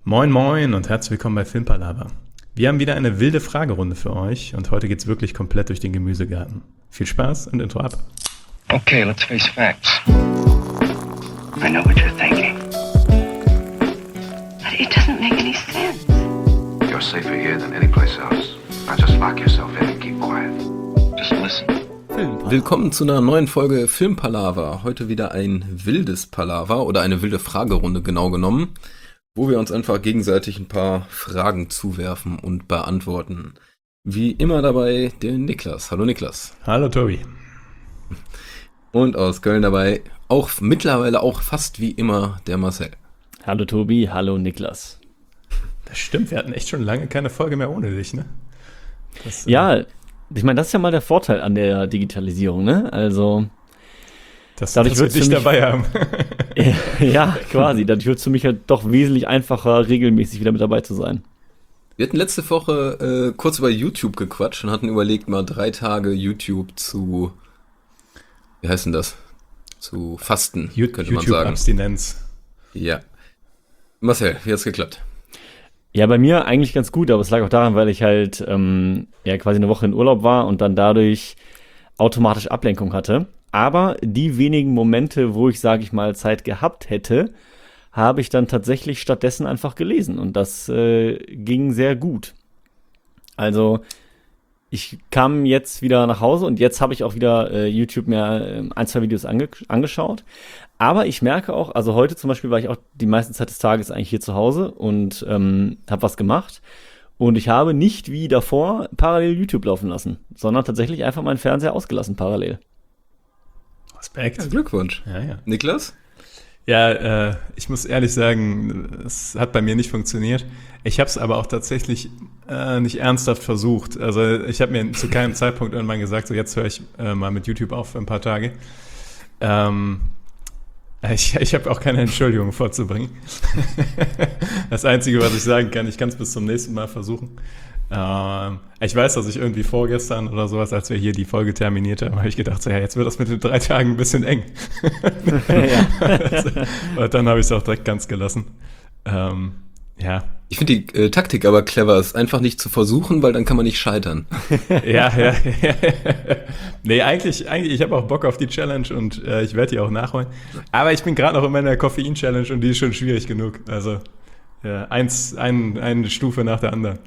Moin moin und herzlich willkommen bei Filmpalava. Wir haben wieder eine wilde Fragerunde für euch und heute geht's wirklich komplett durch den Gemüsegarten. Viel Spaß und Intro ab. Okay, let's face facts. I know what you're thinking. But it doesn't make any sense. You're safer here than any place else. Now just lock yourself in and keep quiet. Just listen. Willkommen zu einer neuen Folge Filmpalava. Heute wieder ein wildes Palaver oder eine wilde Fragerunde genau genommen, wo wir uns einfach gegenseitig ein paar Fragen zuwerfen und beantworten. Wie immer dabei der Niklas. Hallo Niklas. Hallo Tobi. Und aus Köln dabei auch mittlerweile auch fast wie immer der Marcel. Hallo Tobi, hallo Niklas. Das stimmt, wir hatten echt schon lange keine Folge mehr ohne dich, ne? Ja, ich meine, das ist ja mal der Vorteil an der Digitalisierung, ne? Also dass wir dich dabei haben. Ja, quasi. Dadurch wird es für mich halt doch wesentlich einfacher, regelmäßig wieder mit dabei zu sein. Wir hatten letzte Woche kurz über YouTube gequatscht und hatten überlegt, mal 3 Tage YouTube zu, wie heißt denn das? Zu fasten, könnte man sagen. YouTube-Abstinenz. Ja. Marcel, wie hat's geklappt? Ja, bei mir eigentlich ganz gut, aber es lag auch daran, weil ich halt quasi eine Woche in Urlaub war und dann dadurch automatisch Ablenkung hatte. Aber die wenigen Momente, wo ich, sage ich mal, Zeit gehabt hätte, habe ich dann tatsächlich stattdessen einfach gelesen. Und das ging sehr gut. Also ich kam jetzt wieder nach Hause und jetzt habe ich auch wieder YouTube mir 1-2 Videos angeschaut. Aber ich merke auch, also heute zum Beispiel war ich auch die meiste Zeit des Tages eigentlich hier zu Hause und habe was gemacht. Und ich habe nicht wie davor parallel YouTube laufen lassen, sondern tatsächlich einfach meinen Fernseher ausgelassen parallel. Respekt. Ja, Glückwunsch. Ja. Niklas? Ja, ich muss ehrlich sagen, es hat bei mir nicht funktioniert. Ich habe es aber auch tatsächlich nicht ernsthaft versucht. Also ich habe mir zu keinem Zeitpunkt irgendwann gesagt, so jetzt höre ich mal mit YouTube auf für ein paar Tage. Ich habe auch keine Entschuldigung vorzubringen. Das Einzige, was ich sagen kann, ich kann es bis zum nächsten Mal versuchen. Ich weiß, dass ich irgendwie vorgestern oder sowas, als wir hier die Folge terminiert haben, habe ich gedacht, so, ja, jetzt wird das mit den 3 Tagen ein bisschen eng. Und dann habe ich es auch direkt ganz gelassen. Ja. Ich finde die Taktik aber clever, es einfach nicht zu versuchen, weil dann kann man nicht scheitern. Ja. Nee, eigentlich, ich habe auch Bock auf die Challenge und ich werde die auch nachholen. Aber ich bin gerade noch in meiner Koffein-Challenge und die ist schon schwierig genug. Also ja, eine Stufe nach der anderen.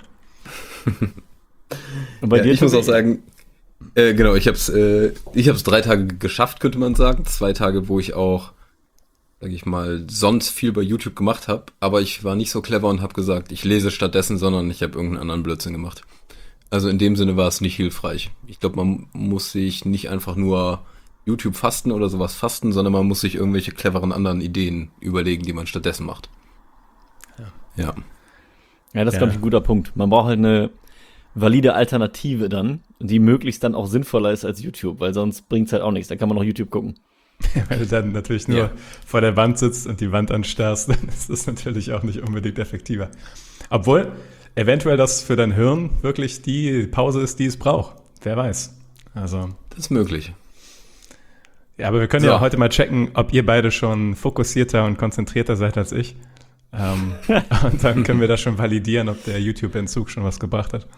Und bei dir, ich muss auch sagen, genau, ich hab's 3 Tage geschafft, könnte man sagen. 2 Tage, wo ich auch, sag ich mal, sonst viel bei YouTube gemacht habe, aber ich war nicht so clever und habe gesagt, ich lese stattdessen, sondern ich habe irgendeinen anderen Blödsinn gemacht. Also in dem Sinne war es nicht hilfreich. Ich glaube, man muss sich nicht einfach nur YouTube fasten oder sowas fasten, sondern man muss sich irgendwelche cleveren anderen Ideen überlegen, die man stattdessen macht. Ja. Ja, das ist, glaube ich, ein guter Punkt. Man braucht halt eine valide Alternative dann, die möglichst dann auch sinnvoller ist als YouTube, weil sonst bringt es halt auch nichts. Da kann man noch YouTube gucken. Weil du dann natürlich nur vor der Wand sitzt und die Wand anstarrst, dann ist das natürlich auch nicht unbedingt effektiver. Obwohl eventuell das für dein Hirn wirklich die Pause ist, die es braucht. Wer weiß. Also das ist möglich. Ja, aber wir können ja heute mal checken, ob ihr beide schon fokussierter und konzentrierter seid als ich. Und dann können wir das schon validieren, ob der YouTube-Entzug schon was gebracht hat.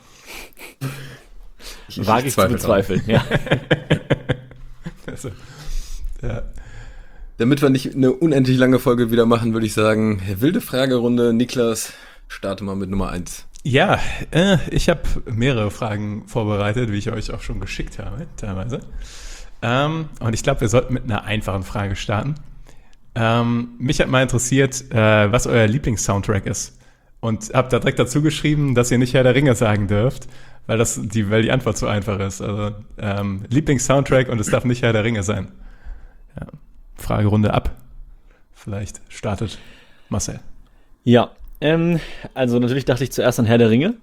Wage ich zu bezweifeln, ja. Also, ja. Damit wir nicht eine unendlich lange Folge wieder machen, würde ich sagen, wilde Fragerunde. Niklas, starte mal mit Nummer 1. Ja, ich habe mehrere Fragen vorbereitet, wie ich euch auch schon geschickt habe, teilweise. Und ich glaube, wir sollten mit einer einfachen Frage starten. Mich hat mal interessiert, was euer Lieblings-Soundtrack ist. Und habt da direkt dazu geschrieben, dass ihr nicht Herr der Ringe sagen dürft, weil die Antwort zu einfach ist. Also Lieblings-Soundtrack und es darf nicht Herr der Ringe sein. Ja. Fragerunde ab. Vielleicht startet Marcel. Ja, also natürlich dachte ich zuerst an Herr der Ringe.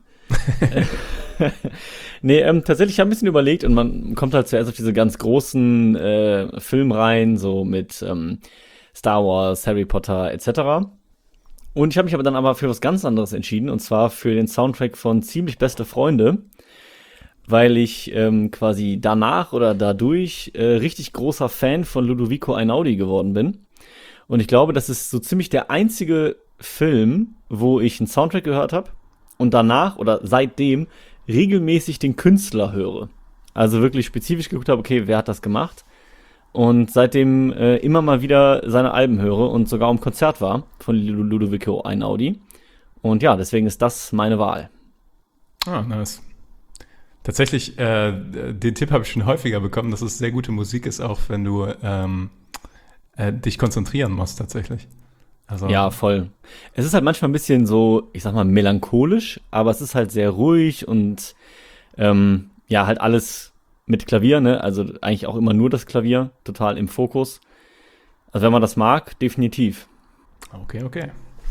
Nee, tatsächlich habe ich ein bisschen überlegt und man kommt halt zuerst auf diese ganz großen Filmreihen, so mit Star Wars, Harry Potter etc. Und ich habe mich aber dann für was ganz anderes entschieden, und zwar für den Soundtrack von Ziemlich beste Freunde, weil ich quasi danach oder dadurch richtig großer Fan von Ludovico Einaudi geworden bin. Und ich glaube, das ist so ziemlich der einzige Film, wo ich einen Soundtrack gehört habe und danach oder seitdem regelmäßig den Künstler höre. Also wirklich spezifisch geguckt habe, okay, wer hat das gemacht? Und seitdem immer mal wieder seine Alben höre und sogar am Konzert war von Ludovico Einaudi. Und ja, deswegen ist das meine Wahl. Ah, nice. Tatsächlich, den Tipp habe ich schon häufiger bekommen, dass es sehr gute Musik ist, auch wenn du dich konzentrieren musst tatsächlich. Also, Ja, voll. Es ist halt manchmal ein bisschen so, ich sag mal, melancholisch, aber es ist halt sehr ruhig und ja, halt alles mit Klavier, ne? Also eigentlich auch immer nur das Klavier, total im Fokus. Also wenn man das mag, definitiv. Okay.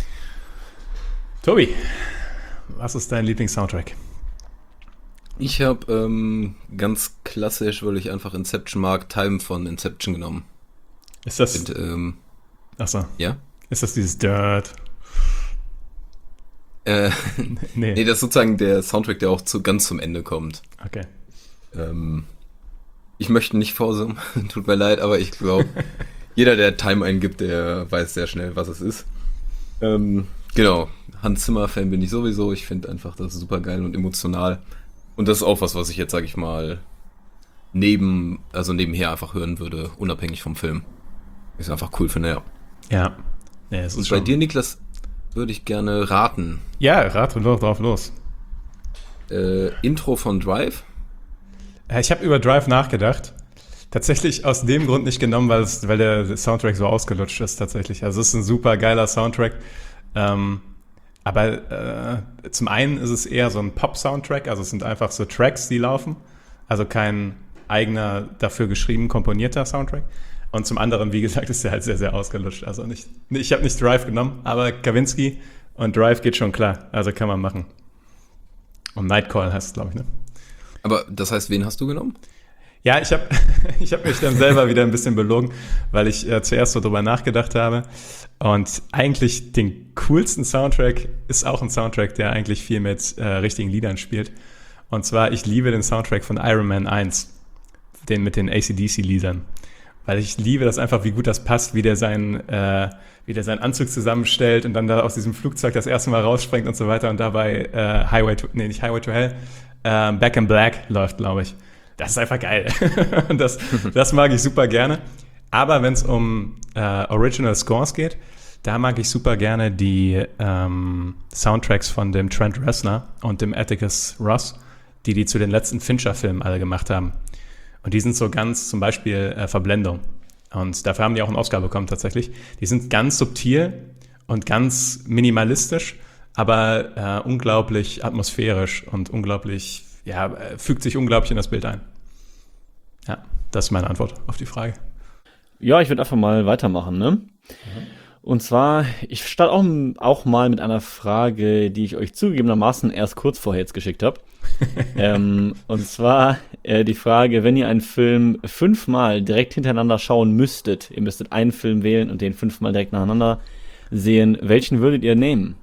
Tobi, was ist dein Lieblings-Soundtrack? Ich habe ganz klassisch, weil ich einfach Inception mag, Time von Inception genommen. Ist das, Und, achso, ja? ist das dieses Dirt? Nee, das ist sozusagen der Soundtrack, der auch ganz zum Ende kommt. Okay. Ich möchte nicht vorsummen, tut mir leid, aber ich glaube, jeder, der Time eingibt, der weiß sehr schnell, was es ist. Genau, Hans Zimmer-Fan bin ich sowieso. Ich finde einfach, das ist super geil und emotional. Und das ist auch was ich jetzt, sag ich mal, nebenher einfach hören würde, unabhängig vom Film. Ist einfach cool finde, ja. Ja. Es Und ist bei schon. dir, Niklas, würde ich gerne raten. Ja, rate doch drauf los. Intro von Drive. Ich habe über Drive nachgedacht. Tatsächlich aus dem Grund nicht genommen, weil der Soundtrack so ausgelutscht ist tatsächlich. Also es ist ein super geiler Soundtrack. Aber zum einen ist es eher so ein Pop-Soundtrack. Also es sind einfach so Tracks, die laufen. Also kein eigener, dafür geschrieben, komponierter Soundtrack. Und zum anderen, wie gesagt, ist der halt sehr, sehr ausgelutscht. Also ich habe nicht Drive genommen, aber Kavinsky und Drive geht schon klar. Also kann man machen. Und Nightcall heißt es, glaube ich, ne? Aber das heißt, wen hast du genommen? Ja, ich hab mich dann selber wieder ein bisschen belogen, weil ich zuerst so drüber nachgedacht habe. Und eigentlich den coolsten Soundtrack ist auch ein Soundtrack, der eigentlich viel mit richtigen Liedern spielt. Und zwar, ich liebe den Soundtrack von Iron Man 1, den mit den AC/DC-Liedern. Weil ich liebe das einfach, wie gut das passt, wie der seinen Anzug zusammenstellt und dann da aus diesem Flugzeug das erste Mal rausspringt und so weiter und dabei nicht Highway to Hell, Back in Black läuft, glaube ich. Das ist einfach geil. Und das mag ich super gerne. Aber wenn es um Original Scores geht, da mag ich super gerne die Soundtracks von dem Trent Reznor und dem Atticus Ross, die zu den letzten Fincher-Filmen alle gemacht haben. Und die sind so ganz, zum Beispiel Verblendung. Und dafür haben die auch einen Oscar bekommen tatsächlich. Die sind ganz subtil und ganz minimalistisch, aber unglaublich atmosphärisch und unglaublich, fügt sich unglaublich in das Bild ein. Ja, das ist meine Antwort auf die Frage. Ja, ich würde einfach mal weitermachen, ne? Und zwar, ich starte auch mal mit einer Frage, die ich euch zugegebenermaßen erst kurz vorher jetzt geschickt habe. Und zwar die Frage, wenn ihr einen Film 5-mal direkt hintereinander schauen müsstet, ihr müsstet einen Film wählen und den 5-mal direkt nacheinander sehen, welchen würdet ihr nehmen?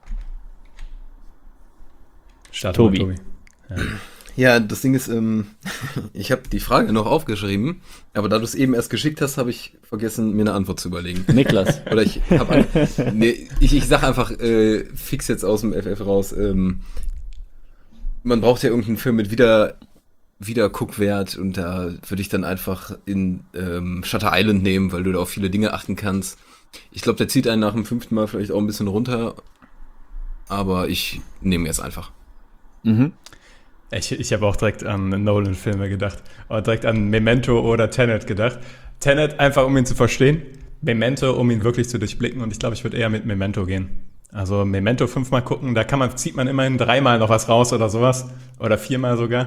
Tobi. Ja, das Ding ist, ich habe die Frage noch aufgeschrieben, aber da du es eben erst geschickt hast, habe ich vergessen, mir eine Antwort zu überlegen. Niklas. Oder ich sag einfach fix jetzt aus dem FF raus, man braucht ja irgendeinen Film mit Wiederguckwert und da würde ich dann einfach in Shutter Island nehmen, weil du da auf viele Dinge achten kannst. Ich glaube, der zieht einen nach dem 5. Mal vielleicht auch ein bisschen runter, aber ich nehme jetzt einfach. Mhm. Ich habe auch direkt an Nolan-Filme gedacht. Oder direkt an Memento oder Tenet gedacht. Tenet einfach, um ihn zu verstehen. Memento, um ihn wirklich zu durchblicken. Und ich glaube, ich würde eher mit Memento gehen. Also Memento 5-mal gucken, da zieht man immerhin 3-mal noch was raus oder sowas. Oder 4-mal sogar.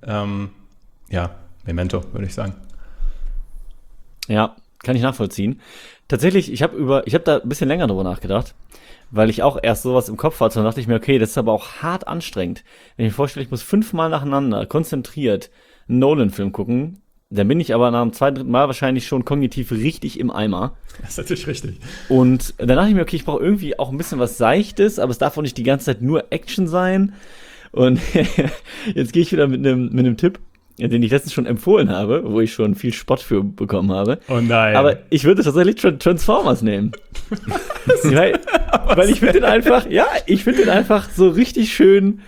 Memento, würde ich sagen. Ja, kann ich nachvollziehen. Tatsächlich, ich habe da ein bisschen länger drüber nachgedacht, weil ich auch erst sowas im Kopf hatte und dachte ich mir, okay, das ist aber auch hart anstrengend. Wenn ich mir vorstelle, ich muss 5-mal nacheinander konzentriert einen Nolan-Film gucken, dann bin ich aber nach dem 2., 3. Mal wahrscheinlich schon kognitiv richtig im Eimer. Das ist natürlich richtig. Und dann dachte ich mir, okay, ich brauche irgendwie auch ein bisschen was Seichtes, aber es darf auch nicht die ganze Zeit nur Action sein. Und jetzt gehe ich wieder mit einem Tipp. den ich letztens schon empfohlen habe, wo ich schon viel Spott für bekommen habe. Oh nein. Aber ich würde tatsächlich Transformers nehmen. weil ich finde den einfach so richtig schön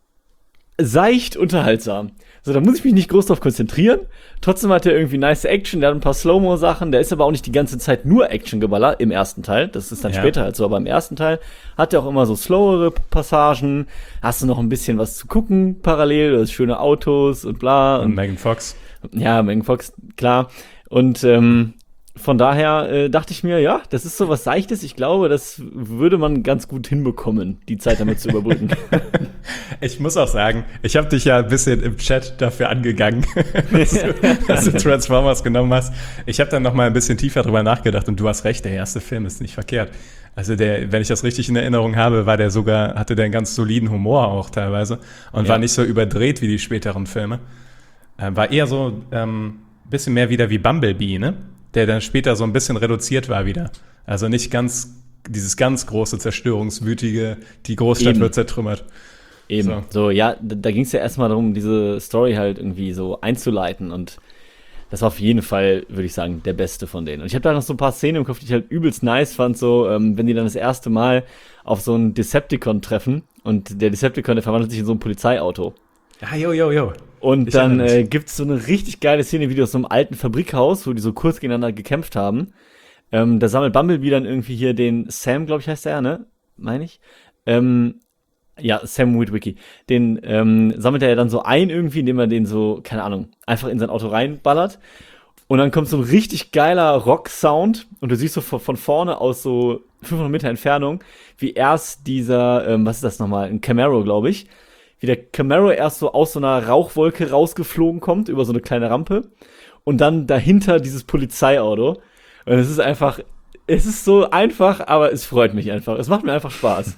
seicht unterhaltsam. So, da muss ich mich nicht groß drauf konzentrieren. Trotzdem hat er irgendwie nice Action, der hat ein paar Slow-Mo-Sachen, der ist aber auch nicht die ganze Zeit nur Action-Geballer im ersten Teil. Das ist dann später halt so, aber im ersten Teil hat er auch immer so slowere Passagen. Hast du noch ein bisschen was zu gucken parallel, du hast schöne Autos und bla. Und Megan Fox. Ja, Megan Fox, klar. Und von daher dachte ich mir, ja, das ist so was Seichtes. Ich glaube, das würde man ganz gut hinbekommen, die Zeit damit zu überbrücken. Ich muss auch sagen, ich habe dich ja ein bisschen im Chat dafür angegangen, dass du Transformers genommen hast. Ich habe dann noch mal ein bisschen tiefer drüber nachgedacht und du hast recht, der erste Film ist nicht verkehrt. Also wenn ich das richtig in Erinnerung habe, hatte der einen ganz soliden Humor auch teilweise und war nicht so überdreht wie die späteren Filme. War eher so bisschen mehr wieder wie Bumblebee, ne? Der dann später so ein bisschen reduziert war wieder. Also nicht dieses ganz große, zerstörungswütige, die Großstadt wird zertrümmert. Eben, so ja, da ging es ja erstmal darum, diese Story halt irgendwie so einzuleiten und das war auf jeden Fall, würde ich sagen, der beste von denen. Und ich habe da noch so ein paar Szenen im Kopf, die ich halt übelst nice fand, so wenn die dann das erste Mal auf so einen Decepticon treffen und der Decepticon, der verwandelt sich in so ein Polizeiauto. Ja, jo. Und dann gibt's so eine richtig geile Szene, wie die aus so einem alten Fabrikhaus, wo die so kurz gegeneinander gekämpft haben. Da sammelt Bumblebee dann irgendwie hier den Sam, glaube ich, heißt der, ne? Meine ich. Ja, Sam Witwicky. Den sammelt er ja dann so ein irgendwie, indem er den so, keine Ahnung, einfach in sein Auto reinballert. Und dann kommt so ein richtig geiler Rock-Sound und du siehst so von vorne aus so 500 Meter Entfernung, wie erst dieser, was ist das nochmal, ein Camaro, glaube ich, wie der Camaro erst so aus so einer Rauchwolke rausgeflogen kommt, über so eine kleine Rampe. Und dann dahinter dieses Polizeiauto. Und es ist so einfach, aber es freut mich einfach. Es macht mir einfach Spaß.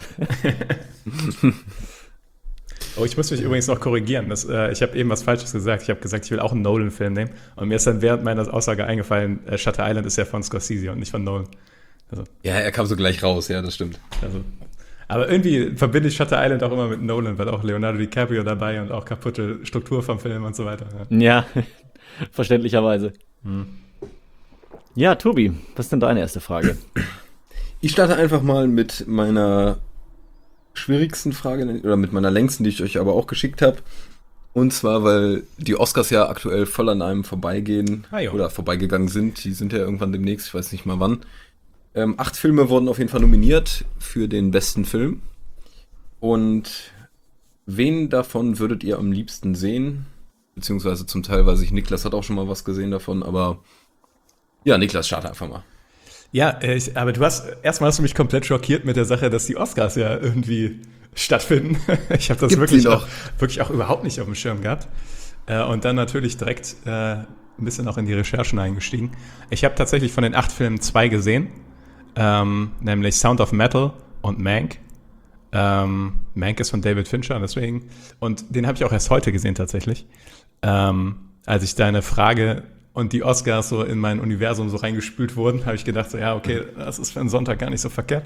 Oh, ich muss mich übrigens noch korrigieren. Ich habe eben was Falsches gesagt. Ich habe gesagt, ich will auch einen Nolan-Film nehmen. Und mir ist dann während meiner Aussage eingefallen, Shutter Island ist ja von Scorsese und nicht von Nolan. Also, ja, er kam so gleich raus, ja, das stimmt. Also, aber irgendwie verbinde ich Shutter Island auch immer mit Nolan, weil auch Leonardo DiCaprio dabei und auch kaputte Struktur vom Film und so weiter. Ja, verständlicherweise. Ja, Tobi, was ist denn deine erste Frage? Ich starte einfach mal mit meiner schwierigsten Frage, oder mit meiner längsten, die ich euch aber auch geschickt habe. Und zwar, weil die Oscars ja aktuell voll an einem vorbeigehen oder vorbeigegangen sind. Die sind ja irgendwann demnächst, ich weiß nicht mal wann. 8 Filme wurden auf jeden Fall nominiert für den besten Film. Und wen davon würdet ihr am liebsten sehen? Beziehungsweise zum Teil weiß ich, Niklas hat auch schon mal was gesehen davon, aber ja, Niklas, starte einfach mal. Ja, aber erstmal hast du mich komplett schockiert mit der Sache, dass die Oscars ja irgendwie stattfinden. Ich habe das wirklich auch überhaupt nicht auf dem Schirm gehabt. Und dann natürlich direkt ein bisschen auch in die Recherchen eingestiegen. Ich habe tatsächlich von den 8 Filmen 2 gesehen, nämlich Sound of Metal und Mank. Mank ist von David Fincher, deswegen. Und den habe ich auch erst heute gesehen tatsächlich. Als ich deine Frage und die Oscars so in mein Universum so reingespült wurden, habe ich gedacht, so ja, okay, das ist für einen Sonntag gar nicht so verkehrt.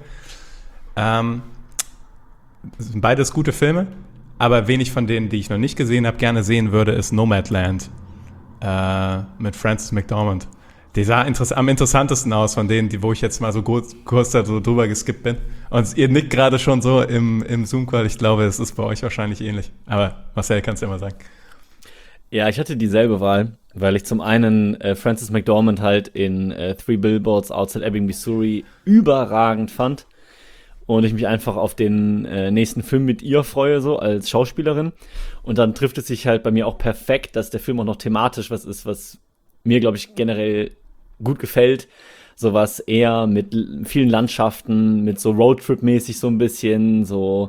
Das sind beides gute Filme, aber wenig von denen, die ich noch nicht gesehen habe, gerne sehen würde, ist Nomadland mit Frances McDormand. Die sah am interessantesten aus von denen, wo ich jetzt mal so kurz da so drüber geskippt bin. Und ihr nickt gerade schon so im Zoom-Call. Ich glaube, es ist bei euch wahrscheinlich ähnlich. Aber Marcel, kannst du ja mal sagen. Ja, ich hatte dieselbe Wahl, weil ich zum einen Frances McDormand halt in 3 Billboards Outside Ebbing, Missouri überragend fand und ich mich einfach auf den nächsten Film mit ihr freue, so als Schauspielerin. Und dann trifft es sich halt bei mir auch perfekt, dass der Film auch noch thematisch was ist, was mir, glaube ich, generell gut gefällt. Sowas eher mit vielen Landschaften, mit so Roadtrip-mäßig so ein bisschen, so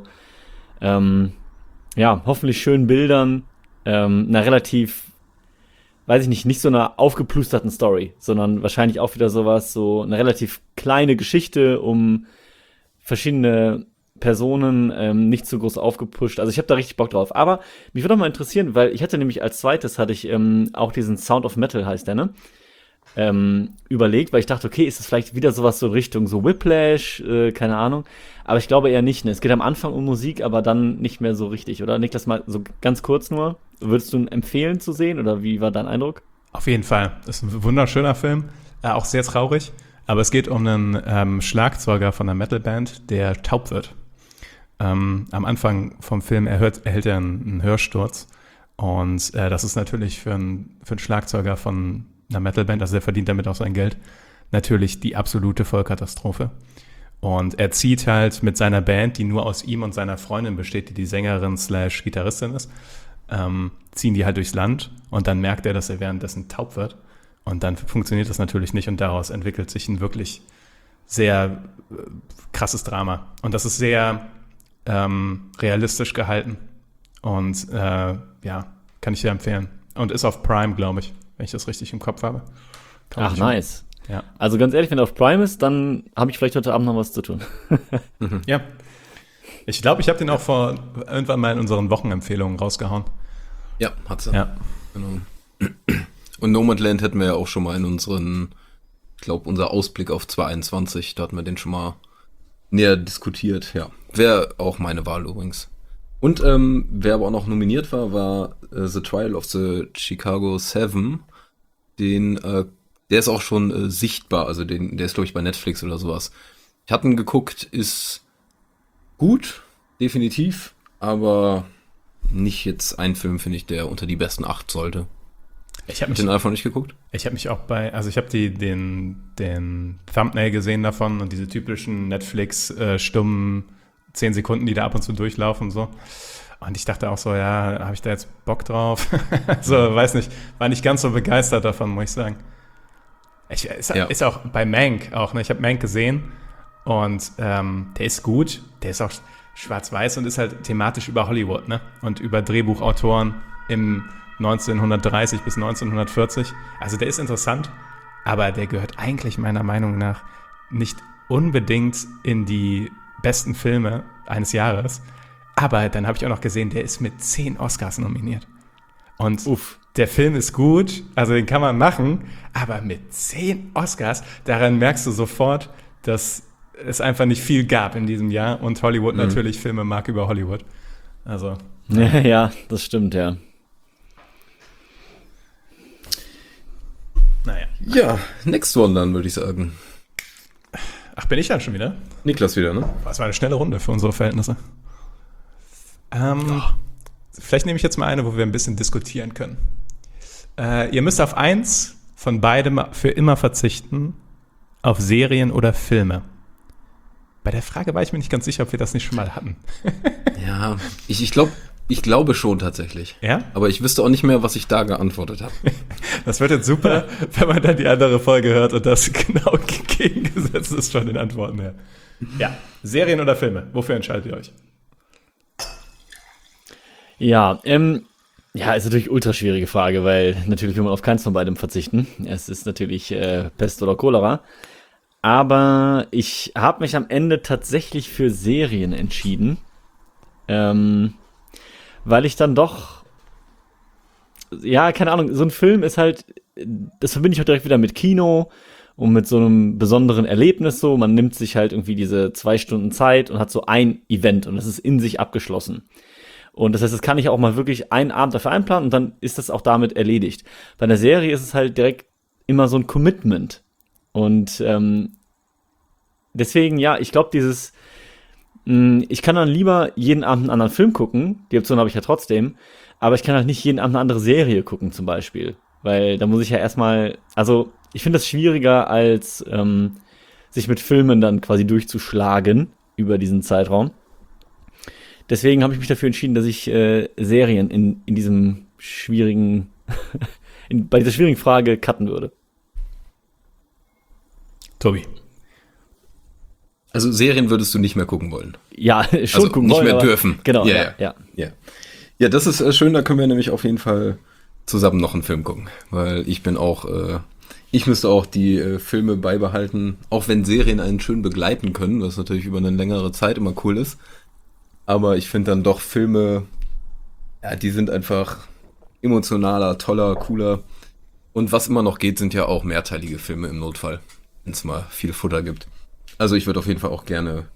ja, hoffentlich schönen Bildern, einer relativ, weiß ich nicht so einer aufgeplusterten Story, sondern wahrscheinlich auch wieder sowas, so eine relativ kleine Geschichte um verschiedene Personen, nicht so groß aufgepusht. Also ich habe da richtig Bock drauf. Aber mich würde auch mal interessieren, weil ich hatte nämlich als zweites, hatte ich auch diesen Sound of Metal, heißt der, ne? Überlegt, weil ich dachte, okay, ist das vielleicht wieder sowas so in Richtung so Whiplash, keine Ahnung. Aber ich glaube eher nicht, ne? Es geht am Anfang um Musik, aber dann nicht mehr so richtig, oder? Niklas, mal so ganz kurz nur, Würdest du ihn empfehlen zu sehen oder wie war dein Eindruck? Auf jeden Fall. Ist ein wunderschöner Film, auch sehr traurig. Aber es geht um einen Schlagzeuger von einer Metalband, der taub wird. Am Anfang vom Film erhält er einen Hörsturz. Und das ist natürlich für einen Schlagzeuger von einer Metalband, also der verdient damit auch sein Geld, natürlich die absolute Vollkatastrophe. Und er zieht halt mit seiner Band, die nur aus ihm und seiner Freundin besteht, die Sängerin / Gitarristin ist, ziehen die halt durchs Land und dann merkt er, dass er währenddessen taub wird. Und dann funktioniert das natürlich nicht und daraus entwickelt sich ein wirklich sehr krasses Drama. Und das ist sehr realistisch gehalten und kann ich dir empfehlen. Und ist auf Prime, glaube ich, wenn ich das richtig im Kopf habe. Ach, nice. Ja. Also ganz ehrlich, wenn er auf Prime ist, dann habe ich vielleicht heute Abend noch was zu tun. Ja. Ich glaube, ich habe den auch irgendwann mal in unseren Wochenempfehlungen rausgehauen. Ja, hat's ja. Ja. Genau. Und Nomadland hätten wir ja auch schon mal in unser Ausblick auf 2021, da hatten wir den schon mal näher diskutiert, ja. Wäre auch meine Wahl übrigens. Und wer aber auch noch nominiert war The Trial of the Chicago 7. Der ist auch schon sichtbar, also der ist, glaube ich, bei Netflix oder sowas. Ich hatte ihn geguckt, ist gut, definitiv, aber nicht jetzt ein Film, finde ich, der unter die besten 8 sollte. Ich habe den einfach nicht geguckt. Ich habe mich auch ich habe den Thumbnail gesehen davon und diese typischen Netflix-stummen 10 Sekunden, die da ab und zu durchlaufen und so. Und ich dachte auch so, ja, habe ich da jetzt Bock drauf? Weiß nicht, war nicht ganz so begeistert davon, muss ich sagen. Ist auch bei Mank auch, ne? Ich habe Mank gesehen und der ist gut, der ist auch schwarz-weiß und ist halt thematisch über Hollywood, ne? Und über Drehbuchautoren im 1930 bis 1940. Also der ist interessant, aber der gehört eigentlich meiner Meinung nach nicht unbedingt in die besten Filme eines Jahres. Aber dann habe ich auch noch gesehen, der ist mit 10 Oscars nominiert. Und der Film ist gut, also den kann man machen, aber mit 10 Oscars, daran merkst du sofort, dass es einfach nicht viel gab in diesem Jahr und Hollywood natürlich Filme mag über Hollywood. Also. Ja, das stimmt, ja. Naja. Ja, next one dann, würde ich sagen. Ach, bin ich dann schon wieder? Niklas wieder, ne? Das war eine schnelle Runde für unsere Verhältnisse. Vielleicht nehme ich jetzt mal eine, wo wir ein bisschen diskutieren können. Ihr müsst auf eins von beidem für immer verzichten, auf Serien oder Filme. Bei der Frage war ich mir nicht ganz sicher, ob wir das nicht schon mal hatten. Ja, ich glaube schon tatsächlich. Ja? Aber ich wüsste auch nicht mehr, was ich da geantwortet habe. Das wird jetzt super, wenn man dann die andere Folge hört und das genau gegengesetzt ist von den Antworten her. Ja, Serien oder Filme? Wofür entscheidet ihr euch? Ja, ist natürlich eine ultra schwierige Frage, weil natürlich will man auf keins von beidem verzichten. Es ist natürlich Pest oder Cholera. Aber ich habe mich am Ende tatsächlich für Serien entschieden, weil ich dann doch, ja, keine Ahnung, so ein Film ist halt, das verbinde ich auch direkt wieder mit Kino und mit so einem besonderen Erlebnis so. Man nimmt sich halt irgendwie diese 2 Stunden Zeit und hat so ein Event und das ist in sich abgeschlossen. Und das heißt, das kann ich auch mal wirklich einen Abend dafür einplanen und dann ist das auch damit erledigt. Bei einer Serie ist es halt direkt immer so ein Commitment. Und deswegen, ja, ich glaube, ich kann dann lieber jeden Abend einen anderen Film gucken, die Option habe ich ja trotzdem, aber ich kann halt nicht jeden Abend eine andere Serie gucken zum Beispiel. Weil da muss ich ja erstmal, also ich finde das schwieriger, als sich mit Filmen dann quasi durchzuschlagen über diesen Zeitraum. Deswegen habe ich mich dafür entschieden, dass ich Serien in diesem schwierigen, bei dieser schwierigen Frage cutten würde. Tobi. Also Serien würdest du nicht mehr gucken wollen? Ja, schon also gucken nicht wollen, mehr aber, dürfen. Genau, ja. Ja, das ist schön, da können wir nämlich auf jeden Fall zusammen noch einen Film gucken. Weil ich bin auch, ich müsste auch die Filme beibehalten, auch wenn Serien einen schön begleiten können, was natürlich über eine längere Zeit immer cool ist. Aber ich finde dann doch Filme, ja, die sind einfach emotionaler, toller, cooler. Und was immer noch geht, sind ja auch mehrteilige Filme im Notfall, wenn es mal viel Futter gibt. Also ich würde auf jeden Fall auch gerne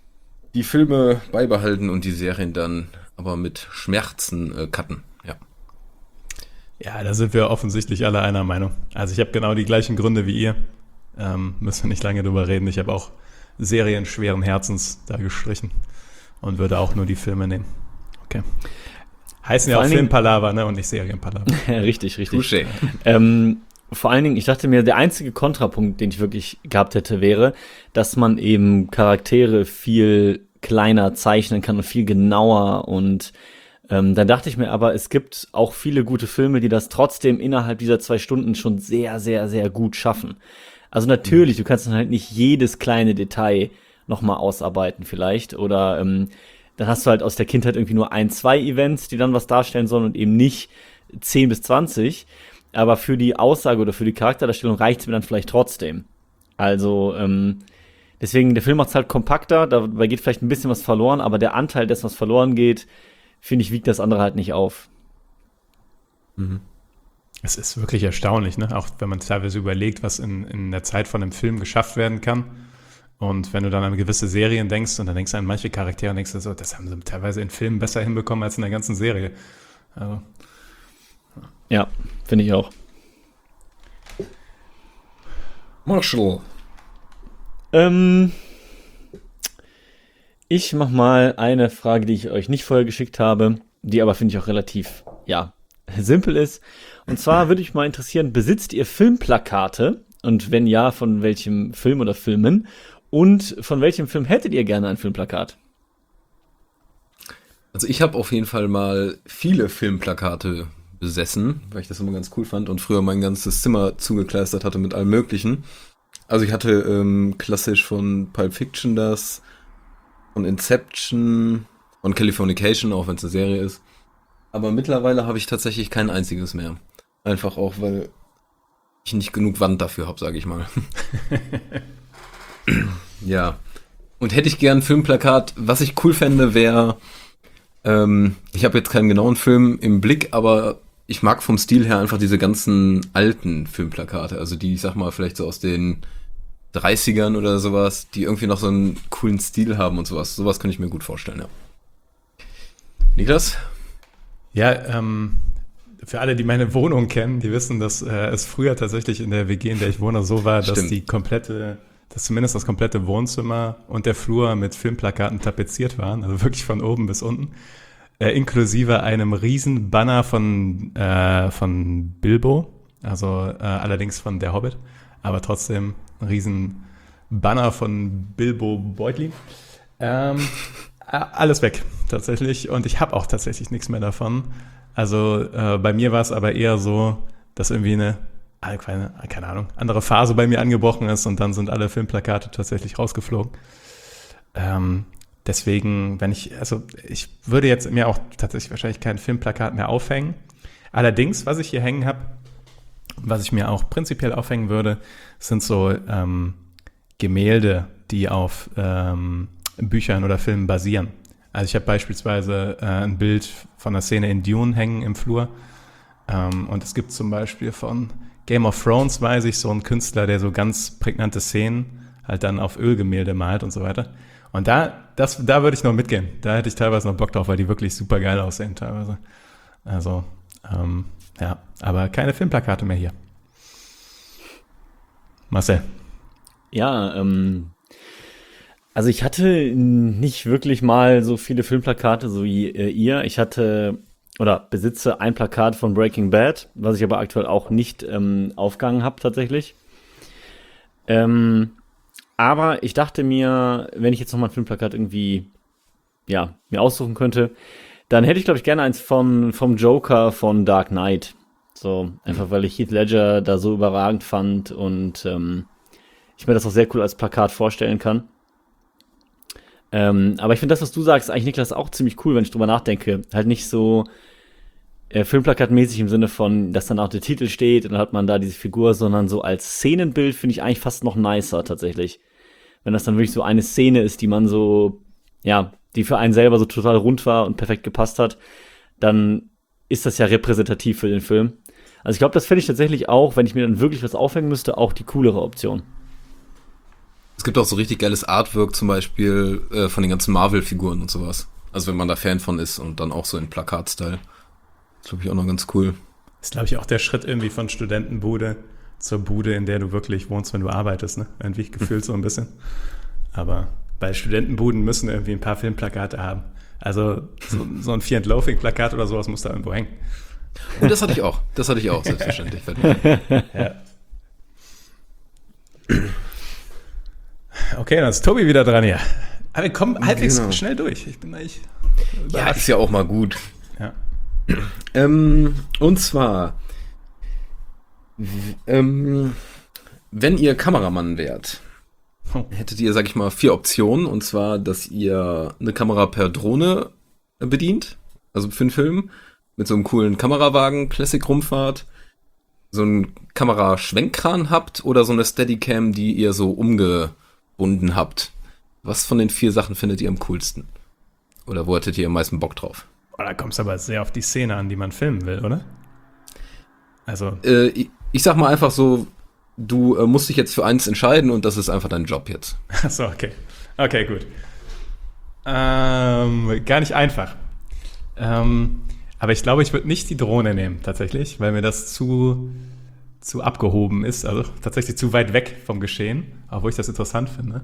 die Filme beibehalten und die Serien dann aber mit Schmerzen cutten, ja. Ja, da sind wir offensichtlich alle einer Meinung. Also ich habe genau die gleichen Gründe wie ihr. Müssen wir nicht lange drüber reden. Ich habe auch Serien schweren Herzens da gestrichen und würde auch nur die Filme nehmen. Okay. Heißen ja auch Filmpalaver, ne, und nicht Serienpalaver. Richtig. Touché. Vor allen Dingen, ich dachte mir, der einzige Kontrapunkt, den ich wirklich gehabt hätte, wäre, dass man eben Charaktere viel kleiner zeichnen kann und viel genauer. Und dann dachte ich mir aber, es gibt auch viele gute Filme, die das trotzdem innerhalb dieser 2 Stunden schon sehr, sehr, sehr gut schaffen. Also natürlich, du kannst dann halt nicht jedes kleine Detail nochmal ausarbeiten vielleicht. Oder dann hast du halt aus der Kindheit irgendwie nur 1, 2 Events, die dann was darstellen sollen und eben nicht 10 bis 20. Aber für die Aussage oder für die Charakterdarstellung reicht es mir dann vielleicht trotzdem. Also, deswegen, der Film macht es halt kompakter, dabei geht vielleicht ein bisschen was verloren, aber der Anteil dessen, was verloren geht, finde ich, wiegt das andere halt nicht auf. Es ist wirklich erstaunlich, ne? Auch wenn man teilweise überlegt, was in der Zeit von einem Film geschafft werden kann. Und wenn du dann an gewisse Serien denkst und dann denkst du an manche Charaktere und denkst du so, das haben sie teilweise in Filmen besser hinbekommen als in der ganzen Serie. Also. Ja, finde ich auch. Marshall. Ich mach mal eine Frage, die ich euch nicht vorher geschickt habe, die aber, finde ich, auch relativ, simpel ist. Und zwar würde mich mal interessieren, besitzt ihr Filmplakate? Und wenn ja, von welchem Film oder Filmen? Und von welchem Film hättet ihr gerne ein Filmplakat? Also ich habe auf jeden Fall mal viele Filmplakate besessen, weil ich das immer ganz cool fand und früher mein ganzes Zimmer zugekleistert hatte mit allem Möglichen. Also ich hatte klassisch von Pulp Fiction das, von Inception, von Californication, auch wenn es eine Serie ist. Aber mittlerweile habe ich tatsächlich kein einziges mehr. Einfach auch, weil ich nicht genug Wand dafür habe, sage ich mal. Ja. Und hätte ich gern ein Filmplakat, was ich cool fände, wäre, ich habe jetzt keinen genauen Film im Blick, aber ich mag vom Stil her einfach diese ganzen alten Filmplakate, also die, ich sag mal, vielleicht so aus den 30ern oder sowas, die irgendwie noch so einen coolen Stil haben und sowas. Sowas kann ich mir gut vorstellen, ja. Niklas? Ja, für alle, die meine Wohnung kennen, die wissen, dass es früher tatsächlich in der WG, in der ich wohne, so war, dass dass zumindest das komplette Wohnzimmer und der Flur mit Filmplakaten tapeziert waren, also wirklich von oben bis unten, inklusive einem riesen Banner von Bilbo, also allerdings von Der Hobbit, aber trotzdem ein riesen Banner von Bilbo Beutlin. Alles weg, tatsächlich, und ich habe auch tatsächlich nichts mehr davon. Also bei mir war es aber eher so, dass irgendwie eine keine Ahnung, andere Phase bei mir angebrochen ist und dann sind alle Filmplakate tatsächlich rausgeflogen. Deswegen, ich würde jetzt mir auch tatsächlich wahrscheinlich kein Filmplakat mehr aufhängen. Allerdings, was ich hier hängen habe, was ich mir auch prinzipiell aufhängen würde, sind so Gemälde, die auf Büchern oder Filmen basieren. Also ich habe beispielsweise ein Bild von einer Szene in Dune hängen im Flur. Und es gibt zum Beispiel von Game of Thrones, weiß ich, so einen Künstler, der so ganz prägnante Szenen halt dann auf Ölgemälde malt und so weiter. Und da würde ich noch mitgehen. Da hätte ich teilweise noch Bock drauf, weil die wirklich super geil aussehen teilweise. Also, aber keine Filmplakate mehr hier. Marcel. Ja, also ich hatte nicht wirklich mal so viele Filmplakate, so wie ihr. Ich hatte oder besitze ein Plakat von Breaking Bad, was ich aber aktuell auch nicht aufgehangen habe tatsächlich. Aber ich dachte mir, wenn ich jetzt nochmal ein Filmplakat irgendwie mir aussuchen könnte, dann hätte ich, glaube ich, gerne eins vom Joker von Dark Knight. So, einfach weil ich Heath Ledger da so überragend fand und ich mir das auch sehr cool als Plakat vorstellen kann. Aber ich finde das, was du sagst, eigentlich, Niklas, auch ziemlich cool, wenn ich drüber nachdenke. Halt nicht so filmplakatmäßig im Sinne von, dass dann auch der Titel steht und dann hat man da diese Figur, sondern so als Szenenbild finde ich eigentlich fast noch nicer tatsächlich. Wenn das dann wirklich so eine Szene ist, die man so, die für einen selber so total rund war und perfekt gepasst hat, dann ist das ja repräsentativ für den Film. Also ich glaube, das fände ich tatsächlich auch, wenn ich mir dann wirklich was aufhängen müsste, auch die coolere Option. Es gibt auch so richtig geiles Artwork, zum Beispiel von den ganzen Marvel-Figuren und sowas. Also wenn man da Fan von ist und dann auch so in Plakat-Style. Das glaube ich auch noch ganz cool. ist, glaube ich, auch der Schritt irgendwie von Studentenbude zur Bude, in der du wirklich wohnst, wenn du arbeitest, ne? Irgendwie gefühlt so ein bisschen. Aber bei Studentenbuden müssen irgendwie ein paar Filmplakate haben. Also so ein Fear and Loathing-Plakat oder sowas muss da irgendwo hängen. Und das hatte ich auch. Selbstverständlich. Ja. Okay, dann ist Tobi wieder dran hier. Aber wir kommen halbwegs schnell durch. Ich bin eigentlich Ja, ist ja auch mal gut. Ja. Und zwar, wenn ihr Kameramann wärt, hättet ihr, sag ich mal, 4 Optionen. Und zwar, dass ihr eine Kamera per Drohne bedient, also für einen Film, mit so einem coolen Kamerawagen, Classic-Rumfahrt, so einen Kameraschwenkkran habt oder so eine Steadicam, die ihr so umgebunden habt. Was von den 4 Sachen findet ihr am coolsten? Oder wo hattet ihr am meisten Bock drauf? Oh, da kommt es aber sehr auf die Szene an, die man filmen will, oder? Also. Ich sag mal einfach so, du musst dich jetzt für eins entscheiden und das ist einfach dein Job jetzt. Achso, okay. Okay, gut. Gar nicht einfach. Aber ich glaube, ich würde nicht die Drohne nehmen, tatsächlich, weil mir das zu abgehoben ist, also tatsächlich zu weit weg vom Geschehen, obwohl ich das interessant finde.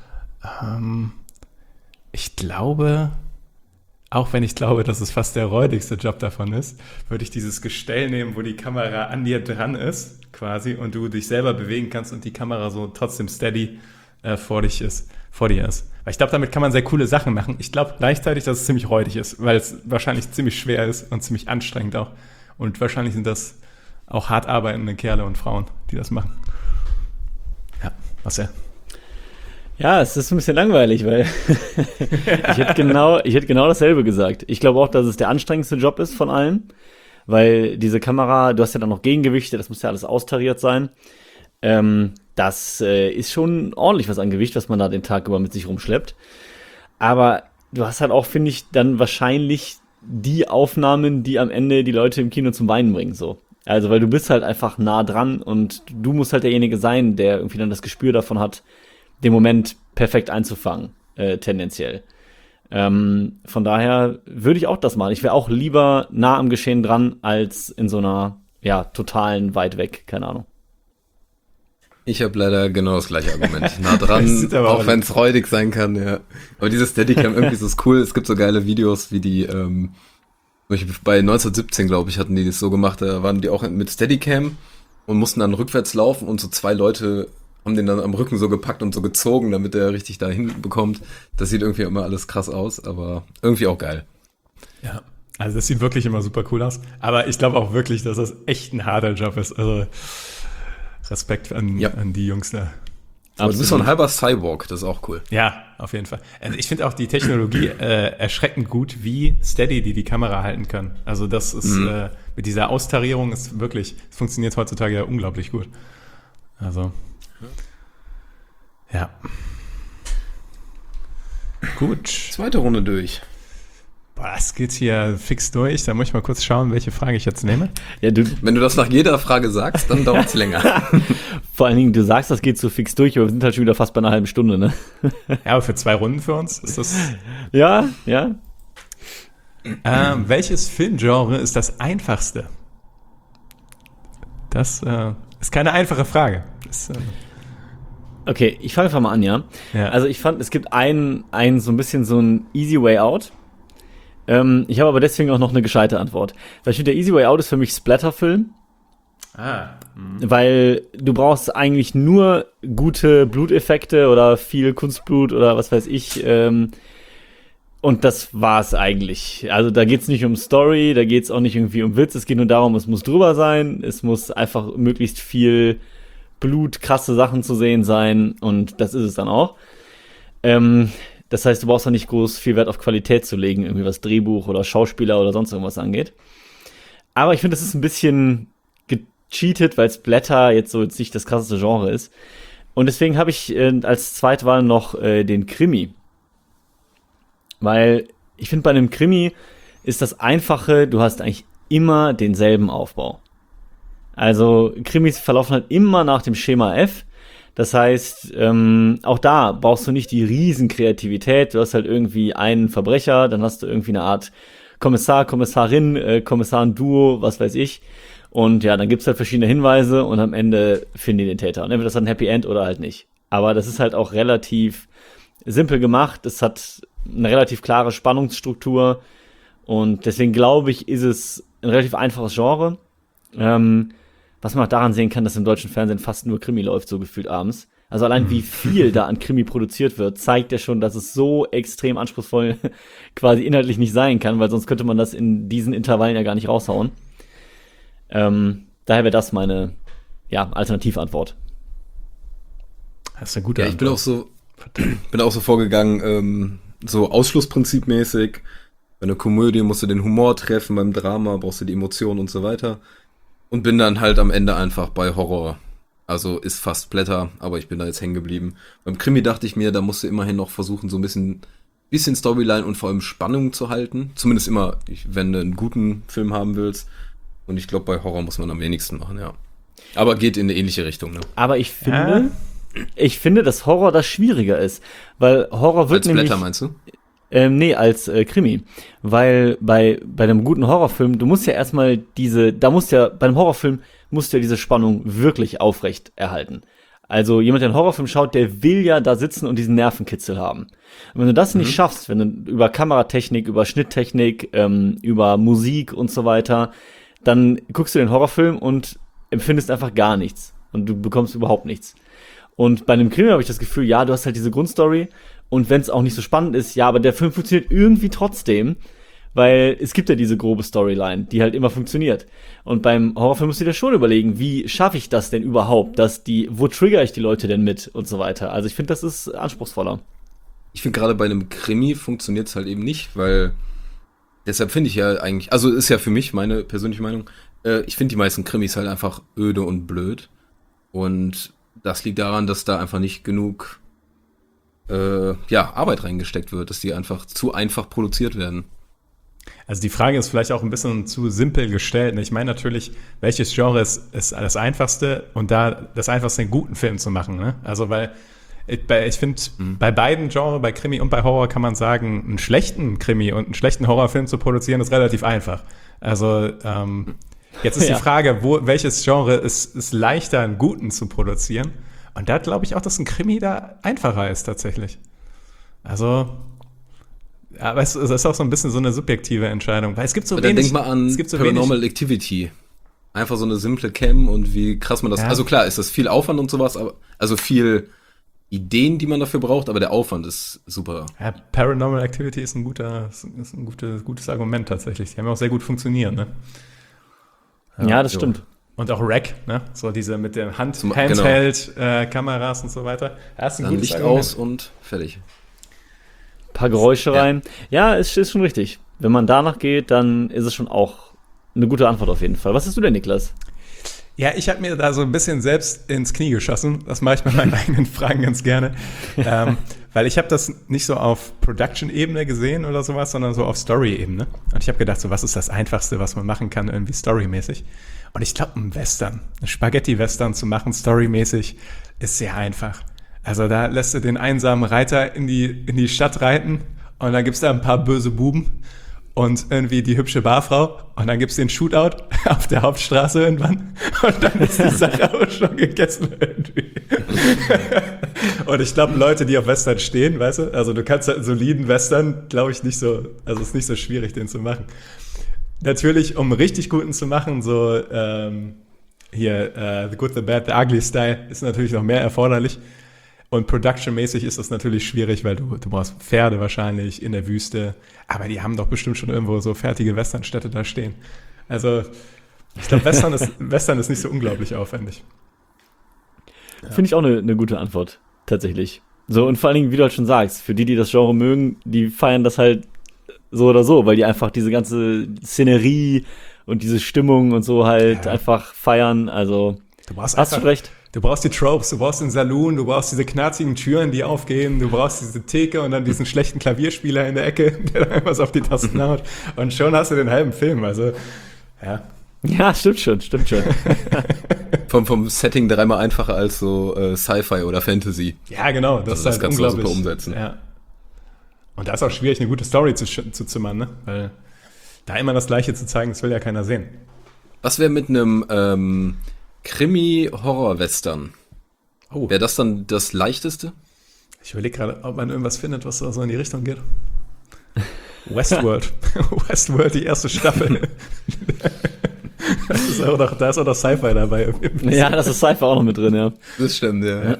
Ich glaube, auch wenn ich glaube, dass es fast der räudigste Job davon ist, würde ich dieses Gestell nehmen, wo die Kamera an dir dran ist, quasi, und du dich selber bewegen kannst und die Kamera so trotzdem steady vor dir ist. Weil ich glaube, damit kann man sehr coole Sachen machen. Ich glaube gleichzeitig, dass es ziemlich räudig ist, weil es wahrscheinlich ziemlich schwer ist und ziemlich anstrengend auch. Und wahrscheinlich sind das auch hart arbeitende Kerle und Frauen, die das machen. Ja, was ja. Ja, es ist ein bisschen langweilig, weil ich hätte genau dasselbe gesagt. Ich glaube auch, dass es der anstrengendste Job ist von allen, weil diese Kamera, du hast ja dann noch Gegengewichte, das muss ja alles austariert sein. Das ist schon ordentlich was an Gewicht, was man da den Tag über mit sich rumschleppt. Aber du hast halt auch, finde ich, dann wahrscheinlich die Aufnahmen, die am Ende die Leute im Kino zum Weinen bringen, so. Also, weil du bist halt einfach nah dran und du musst halt derjenige sein, der irgendwie dann das Gespür davon hat, den Moment perfekt einzufangen, tendenziell. Von daher würde ich auch das machen. Ich wäre auch lieber nah am Geschehen dran, als in so einer, ja, totalen weit weg, keine Ahnung. Ich habe leider genau das gleiche Argument. Nah dran, auch wenn es räudig sein kann, ja. Aber dieses Steadicam irgendwie so ist cool. Es gibt so geile Videos, wie die, bei 1917, glaube ich, hatten die das so gemacht. Da waren die auch mit Steadicam und mussten dann rückwärts laufen und so 2 Leute haben den dann am Rücken so gepackt und so gezogen, damit er richtig dahin bekommt. Das sieht irgendwie immer alles krass aus, aber irgendwie auch geil. Ja, also das sieht wirklich immer super cool aus. Aber ich glaube auch wirklich, dass das echt ein harter Job ist. Also Respekt an die Jungs da. Aber du bist so ein halber Cyborg, das ist auch cool. Ja, auf jeden Fall. Also ich finde auch die Technologie erschreckend gut, wie steady die Kamera halten kann. Also das ist mit dieser Austarierung ist wirklich, es funktioniert heutzutage ja unglaublich gut. Also ja. Gut. Zweite Runde durch. Boah, das geht hier fix durch. Da muss ich mal kurz schauen, welche Frage ich jetzt nehme. Ja, wenn du das nach jeder Frage sagst, dann dauert es länger. Vor allen Dingen, du sagst, das geht so fix durch, aber wir sind halt schon wieder fast bei einer halben Stunde, ne? Ja, aber für 2 Runden für uns ist das... Ja. Welches Filmgenre ist das einfachste? Das ist keine einfache Frage. Okay, ich fange einfach mal an, ja. Also ich fand, es gibt so ein bisschen so ein Easy Way Out. Ich habe aber deswegen auch noch eine gescheite Antwort. Weil ich finde, der Easy Way Out ist für mich Splatterfilm. Weil du brauchst eigentlich nur gute Bluteffekte oder viel Kunstblut oder was weiß ich. Und das war's eigentlich. Also da geht's nicht um Story, da geht's auch nicht irgendwie um Witz. Es geht nur darum, es muss drüber sein. Es muss einfach möglichst viel Blut, krasse Sachen zu sehen sein. Und das ist es dann auch. Das heißt, du brauchst auch nicht groß viel Wert auf Qualität zu legen, irgendwie was Drehbuch oder Schauspieler oder sonst irgendwas angeht. Aber ich finde, das ist ein bisschen gecheatet, weil Splatter jetzt nicht das krasseste Genre ist. Und deswegen habe ich als Zweitwahl noch den Krimi. Weil ich finde, bei einem Krimi ist das Einfache, du hast eigentlich immer denselben Aufbau. Also Krimis verlaufen halt immer nach dem Schema F. Das heißt, auch da brauchst du nicht die Riesenkreativität. Du hast halt irgendwie einen Verbrecher, dann hast du irgendwie eine Art Kommissar, Kommissarin, Kommissar-Duo, was weiß ich. Und ja, dann gibt's halt verschiedene Hinweise und am Ende finden die den Täter. Und entweder das hat ein Happy End oder halt nicht. Aber das ist halt auch relativ simpel gemacht. Es hat eine relativ klare Spannungsstruktur. Und deswegen glaube ich, ist es ein relativ einfaches Genre. Was man auch daran sehen kann, dass im deutschen Fernsehen fast nur Krimi läuft, so gefühlt abends. Also allein wie viel da an Krimi produziert wird, zeigt ja schon, dass es so extrem anspruchsvoll quasi inhaltlich nicht sein kann, weil sonst könnte man das in diesen Intervallen ja gar nicht raushauen. Daher wäre das meine Alternativantwort. Das ist eine gute Ja, ich bin auch so vorgegangen, so Ausschlussprinzipmäßig. Bei einer Komödie musst du den Humor treffen, beim Drama brauchst du die Emotionen und so weiter. Und bin dann halt am Ende einfach bei Horror. Also ist fast Blätter, aber ich bin da jetzt hängen geblieben. Beim Krimi dachte ich mir, da musst du immerhin noch versuchen, so ein bisschen Storyline und vor allem Spannung zu halten. Zumindest immer, wenn du einen guten Film haben willst. Und ich glaube, bei Horror muss man am wenigsten machen, ja. Aber geht in eine ähnliche Richtung, ne? Aber ich finde, dass Horror das schwieriger ist. Weil Horror wird Als nämlich... Blätter, meinst du? Nee, als Krimi. Weil bei einem guten Horrorfilm, du musst ja erstmal bei einem Horrorfilm musst du ja diese Spannung wirklich aufrecht erhalten. Also jemand, der einen Horrorfilm schaut, der will ja da sitzen und diesen Nervenkitzel haben. Und wenn du das nicht schaffst, wenn du über Kameratechnik, über Schnitttechnik, über Musik und so weiter, dann guckst du den Horrorfilm und empfindest einfach gar nichts. Und du bekommst überhaupt nichts. Und bei einem Krimi habe ich das Gefühl, ja, du hast halt diese Grundstory und wenn es auch nicht so spannend ist, ja, aber der Film funktioniert irgendwie trotzdem, weil es gibt ja diese grobe Storyline, die halt immer funktioniert. Und beim Horrorfilm musst du dir schon überlegen, wie schaffe ich das denn überhaupt, wo trigger ich die Leute denn mit und so weiter. Also ich finde, das ist anspruchsvoller. Ich finde gerade bei einem Krimi funktioniert es halt eben nicht, weil deshalb finde ich ja eigentlich, also ist ja für mich meine persönliche Meinung, ich finde die meisten Krimis halt einfach öde und blöd. Und das liegt daran, dass da einfach nicht genug Arbeit reingesteckt wird, dass die einfach zu einfach produziert werden. Also die Frage ist vielleicht auch ein bisschen zu simpel gestellt. Ich meine natürlich, welches Genre ist das Einfachste und da das Einfachste, einen guten Film zu machen. Ne? Also weil ich finde, bei beiden Genres, bei Krimi und bei Horror kann man sagen, einen schlechten Krimi und einen schlechten Horrorfilm zu produzieren, ist relativ einfach. Also jetzt ist die Frage, welches Genre ist leichter, einen guten zu produzieren? Und da glaube ich auch, dass ein Krimi da einfacher ist tatsächlich. Also, aber es ist auch so ein bisschen so eine subjektive Entscheidung, weil es gibt so dann wenig. Denk mal an so Paranormal Activity. Einfach so eine simple Cam und wie krass man das. Ja. Also klar, ist das viel Aufwand und sowas, aber also viel Ideen, die man dafür braucht, aber der Aufwand ist super. Ja, Paranormal Activity ist ein gutes Argument tatsächlich. Die haben ja auch sehr gut funktioniert, ne? Ja, das stimmt. Und auch Rack, ne? So diese mit dem Genau. Handheld-Kameras und so weiter. Das ist ein Dann gutes Licht Argument. aus und fertig. Paar Geräusche rein. Ja, ist schon richtig. Wenn man danach geht, dann ist es schon auch eine gute Antwort auf jeden Fall. Was hast du denn, Niklas? Ja, ich habe mir da so ein bisschen selbst ins Knie geschossen. Das mache ich bei meinen eigenen Fragen ganz gerne. Weil ich habe das nicht so auf Production-Ebene gesehen oder sowas, sondern so auf Story-Ebene. Und ich habe gedacht, so was ist das Einfachste, was man machen kann, irgendwie storymäßig. Und ich glaube, ein Spaghetti-Western zu machen, storymäßig, ist sehr einfach. Also da lässt du den einsamen Reiter in die Stadt reiten und dann gibt's da ein paar böse Buben und irgendwie die hübsche Barfrau und dann gibt's den Shootout auf der Hauptstraße irgendwann und dann ist die Sache auch schon gegessen irgendwie. Und ich glaube, Leute, die auf Western stehen, weißt du, also du kannst halt einen soliden Western, glaube ich, nicht so, also es ist nicht so schwierig, den zu machen. Natürlich, um einen richtig guten zu machen, so The Good, The Bad, The Ugly Style ist natürlich noch mehr erforderlich. Und production-mäßig ist das natürlich schwierig, weil du brauchst Pferde wahrscheinlich in der Wüste. Aber die haben doch bestimmt schon irgendwo so fertige Westernstädte da stehen. Also ich glaube, Western ist nicht so unglaublich aufwendig. Ja. Finde ich auch eine gute Antwort, tatsächlich. So, und vor allen Dingen, wie du halt schon sagst, für die das Genre mögen, die feiern das halt so oder so, weil die einfach diese ganze Szenerie und diese Stimmung und so halt einfach feiern. Also, hast du recht. Du brauchst die Tropes, du brauchst den Saloon, du brauchst diese knarzigen Türen, die aufgehen, du brauchst diese Theke und dann diesen schlechten Klavierspieler in der Ecke, der dann einfach so auf die Tasten haut. Und schon hast du den halben Film, also, ja. Ja, stimmt schon. Vom Setting dreimal einfacher als so Sci-Fi oder Fantasy. Ja, genau. Das also das halt kannst unglaublich du super umsetzen. Ja. Und da ist auch schwierig, eine gute Story zu zimmern, ne? Weil da immer das Gleiche zu zeigen, das will ja keiner sehen. Was wäre mit einem Krimi-Horror-Western? Oh, Wäre das dann das Leichteste? ich überlege gerade, ob man irgendwas findet, was da so in die Richtung geht. Westworld. Westworld, die erste Staffel. Da ist auch noch Sci-Fi dabei. Ja, das ist Sci-Fi auch noch mit drin, ja. Das stimmt, ja.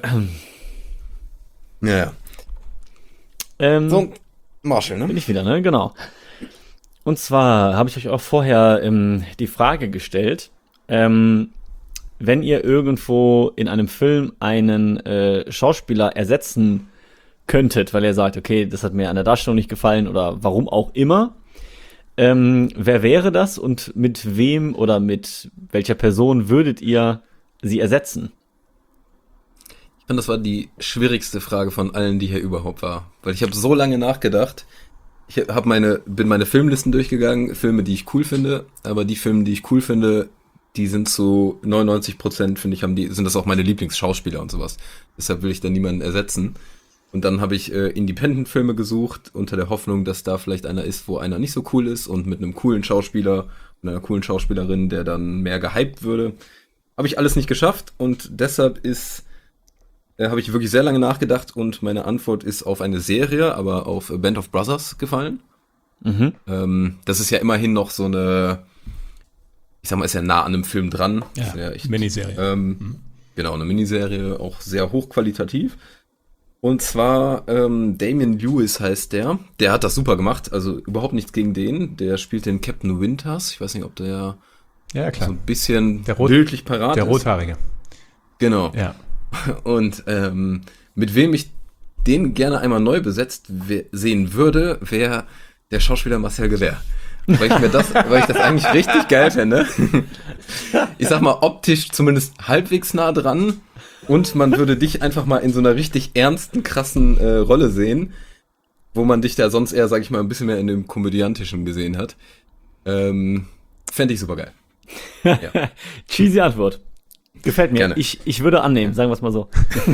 Ja. So, Marshall, bin ne? ich wieder, ne? Genau. Und zwar habe ich euch auch vorher die Frage gestellt, wenn ihr irgendwo in einem Film einen Schauspieler ersetzen könntet, weil ihr sagt, okay, das hat mir an der Darstellung nicht gefallen oder warum auch immer, wer wäre das und mit wem oder mit welcher Person würdet ihr sie ersetzen? Ich fand, das war die schwierigste Frage von allen, die hier überhaupt war. Weil ich habe so lange nachgedacht. Ich bin meine Filmlisten durchgegangen, Filme, die ich cool finde, aber die Filme, die ich cool finde, die sind zu 99%, finde ich, sind das auch meine Lieblingsschauspieler und sowas. Deshalb will ich da niemanden ersetzen. Und dann habe ich Independent-Filme gesucht, unter der Hoffnung, dass da vielleicht einer ist, wo einer nicht so cool ist und mit einem coolen Schauspieler und einer coolen Schauspielerin, der dann mehr gehypt würde. Habe ich alles nicht geschafft und deshalb habe ich wirklich sehr lange nachgedacht und meine Antwort ist auf eine Serie, aber auf A Band of Brothers gefallen. Das ist ja immerhin noch so eine, ich sag mal, ist ja nah an einem Film dran. Ja, echt, Miniserie. Genau, eine Miniserie, auch sehr hochqualitativ. Und zwar Damian Lewis heißt der. Der hat das super gemacht, also überhaupt nichts gegen den. Der spielt den Captain Winters. Ich weiß nicht, ob der Ja, klar. so ein bisschen Der bildlich parat Der ist. Rothaarige. Genau. Ja. Und mit wem ich den gerne einmal neu besetzt sehen würde, wäre der Schauspieler Marcel Gewehr. Weil ich das eigentlich richtig geil fände. Ich sag mal, optisch zumindest halbwegs nah dran. Und man würde dich einfach mal in so einer richtig ernsten, krassen Rolle sehen, wo man dich da sonst eher, sag ich mal, ein bisschen mehr in dem Komödiantischen gesehen hat. Fände ich super geil. Ja. Cheesy Antwort. Gefällt mir. Gerne. Ich würde annehmen, sagen wir es mal so.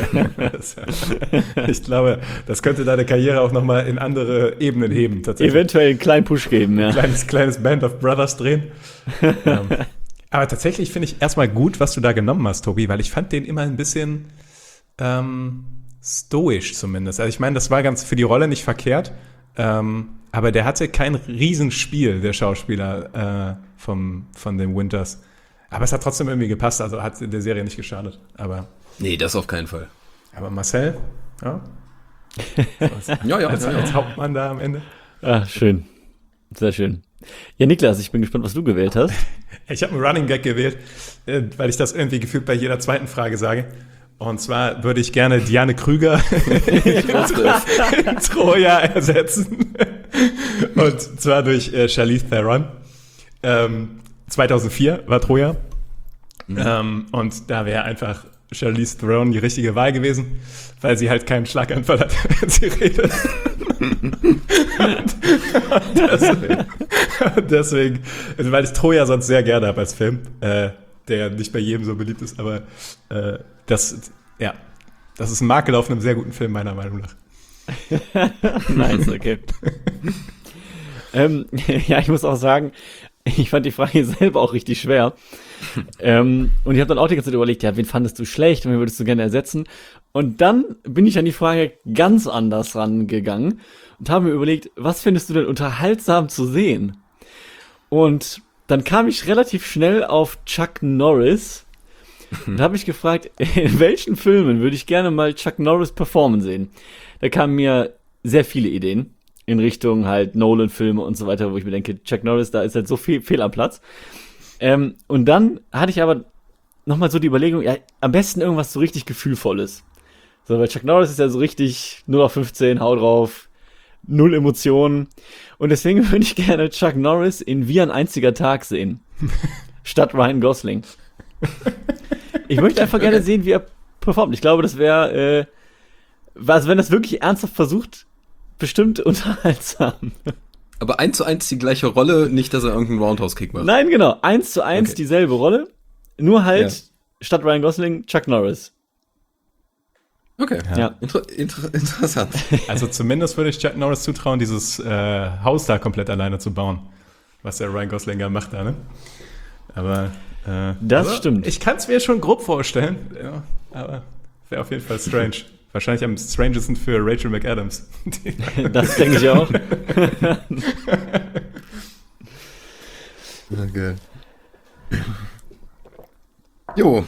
Ich glaube, das könnte deine Karriere auch nochmal in andere Ebenen heben, tatsächlich. Eventuell einen kleinen Push geben, ja. Kleines Band of Brothers drehen. Aber tatsächlich finde ich erstmal gut, was du da genommen hast, Tobi, weil ich fand den immer ein bisschen stoisch zumindest. Also ich meine, das war ganz für die Rolle nicht verkehrt, aber der hatte kein Riesenspiel, der Schauspieler von den Winters. Aber es hat trotzdem irgendwie gepasst, also hat der Serie nicht geschadet. Aber Nee, das auf keinen Fall. Marcel, ja, als Hauptmann da am Ende. Ah, schön. Sehr schön. Ja, Niklas, ich bin gespannt, was du gewählt hast. Ich habe einen Running Gag gewählt, weil ich das irgendwie gefühlt bei jeder zweiten Frage sage. Und zwar würde ich gerne Diane Krüger in Troja ersetzen. Und zwar durch Charlize Theron. 2004 war Troja. Und da wäre einfach Charlize Theron die richtige Wahl gewesen, weil sie halt keinen Schlaganfall hat, wenn sie redet. Deswegen, also weil ich Troja sonst sehr gerne habe als Film, der nicht bei jedem so beliebt ist, aber das ist ein Makel auf einem sehr guten Film, meiner Meinung nach. Nice, okay. Ja, ich muss auch sagen, ich fand die Frage selber auch richtig schwer. Und ich habe dann auch die ganze Zeit überlegt, ja, wen fandest du schlecht und wen würdest du gerne ersetzen? Und dann bin ich an die Frage ganz anders rangegangen und habe mir überlegt, was findest du denn unterhaltsam zu sehen? Und dann kam ich relativ schnell auf Chuck Norris und habe mich gefragt, in welchen Filmen würde ich gerne mal Chuck Norris performen sehen? Da kamen mir sehr viele Ideen in Richtung halt Nolan-Filme und so weiter, wo ich mir denke, Chuck Norris, da ist halt so viel fehl am Platz. Und dann hatte ich aber nochmal so die Überlegung, ja, am besten irgendwas so richtig Gefühlvolles. So, weil Chuck Norris ist ja so richtig 0 auf 15, hau drauf, 0 Emotionen. Und deswegen würde ich gerne Chuck Norris in Wie ein einziger Tag sehen. Statt Ryan Gosling. Ich möchte einfach gerne sehen, wie er performt. Ich glaube, das wäre, also wenn das wirklich ernsthaft versucht, bestimmt unterhaltsam. Aber 1:1 die gleiche Rolle, nicht, dass er irgendeinen Roundhouse-Kick macht. Nein, genau. 1:1 Okay. dieselbe Rolle. Nur halt statt Ryan Gosling, Chuck Norris. Okay, Ja. Interessant. Also zumindest würde ich Chuck Norris zutrauen, dieses Haus da komplett alleine zu bauen, was der Ryan Gosling ja macht da, ne? Aber Das stimmt. Ich kann es mir schon grob vorstellen, ja, aber wäre auf jeden Fall strange. Wahrscheinlich am strangesten für Rachel McAdams. Das denke ich auch. Okay. Jo.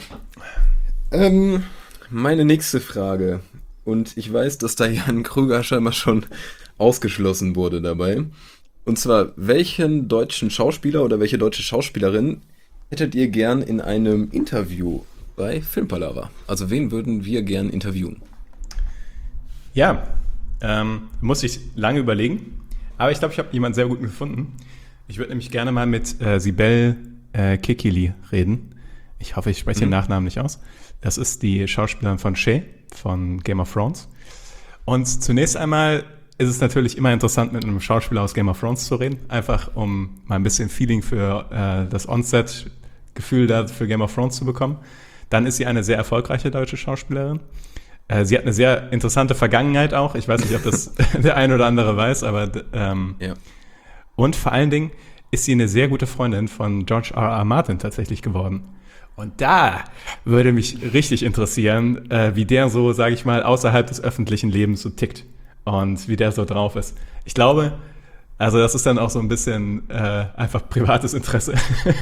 Meine nächste Frage. Und ich weiß, dass da Jan Krüger scheinbar schon ausgeschlossen wurde dabei. Und zwar, welchen deutschen Schauspieler oder welche deutsche Schauspielerin hättet ihr gern in einem Interview bei Filmpalava? Also wen würden wir gern interviewen? Ja, muss ich lange überlegen. Aber ich glaube, ich habe jemanden sehr gut gefunden. Ich würde nämlich gerne mal mit Sibel Kekili reden. Ich hoffe, ich spreche den Nachnamen nicht aus. Das ist die Schauspielerin von Shay von Game of Thrones. Und zunächst einmal ist es natürlich immer interessant, mit einem Schauspieler aus Game of Thrones zu reden. Einfach, um mal ein bisschen Feeling für das On-Set-Gefühl da für Game of Thrones zu bekommen. Dann ist sie eine sehr erfolgreiche deutsche Schauspielerin. Sie hat eine sehr interessante Vergangenheit auch. Ich weiß nicht, ob das der ein oder andere weiß, aber Ja. Und vor allen Dingen ist sie eine sehr gute Freundin von George R.R. Martin tatsächlich geworden. Und da würde mich richtig interessieren, wie der so, sage ich mal, außerhalb des öffentlichen Lebens so tickt und wie der so drauf ist. Ich glaube, also das ist dann auch so ein bisschen einfach privates Interesse.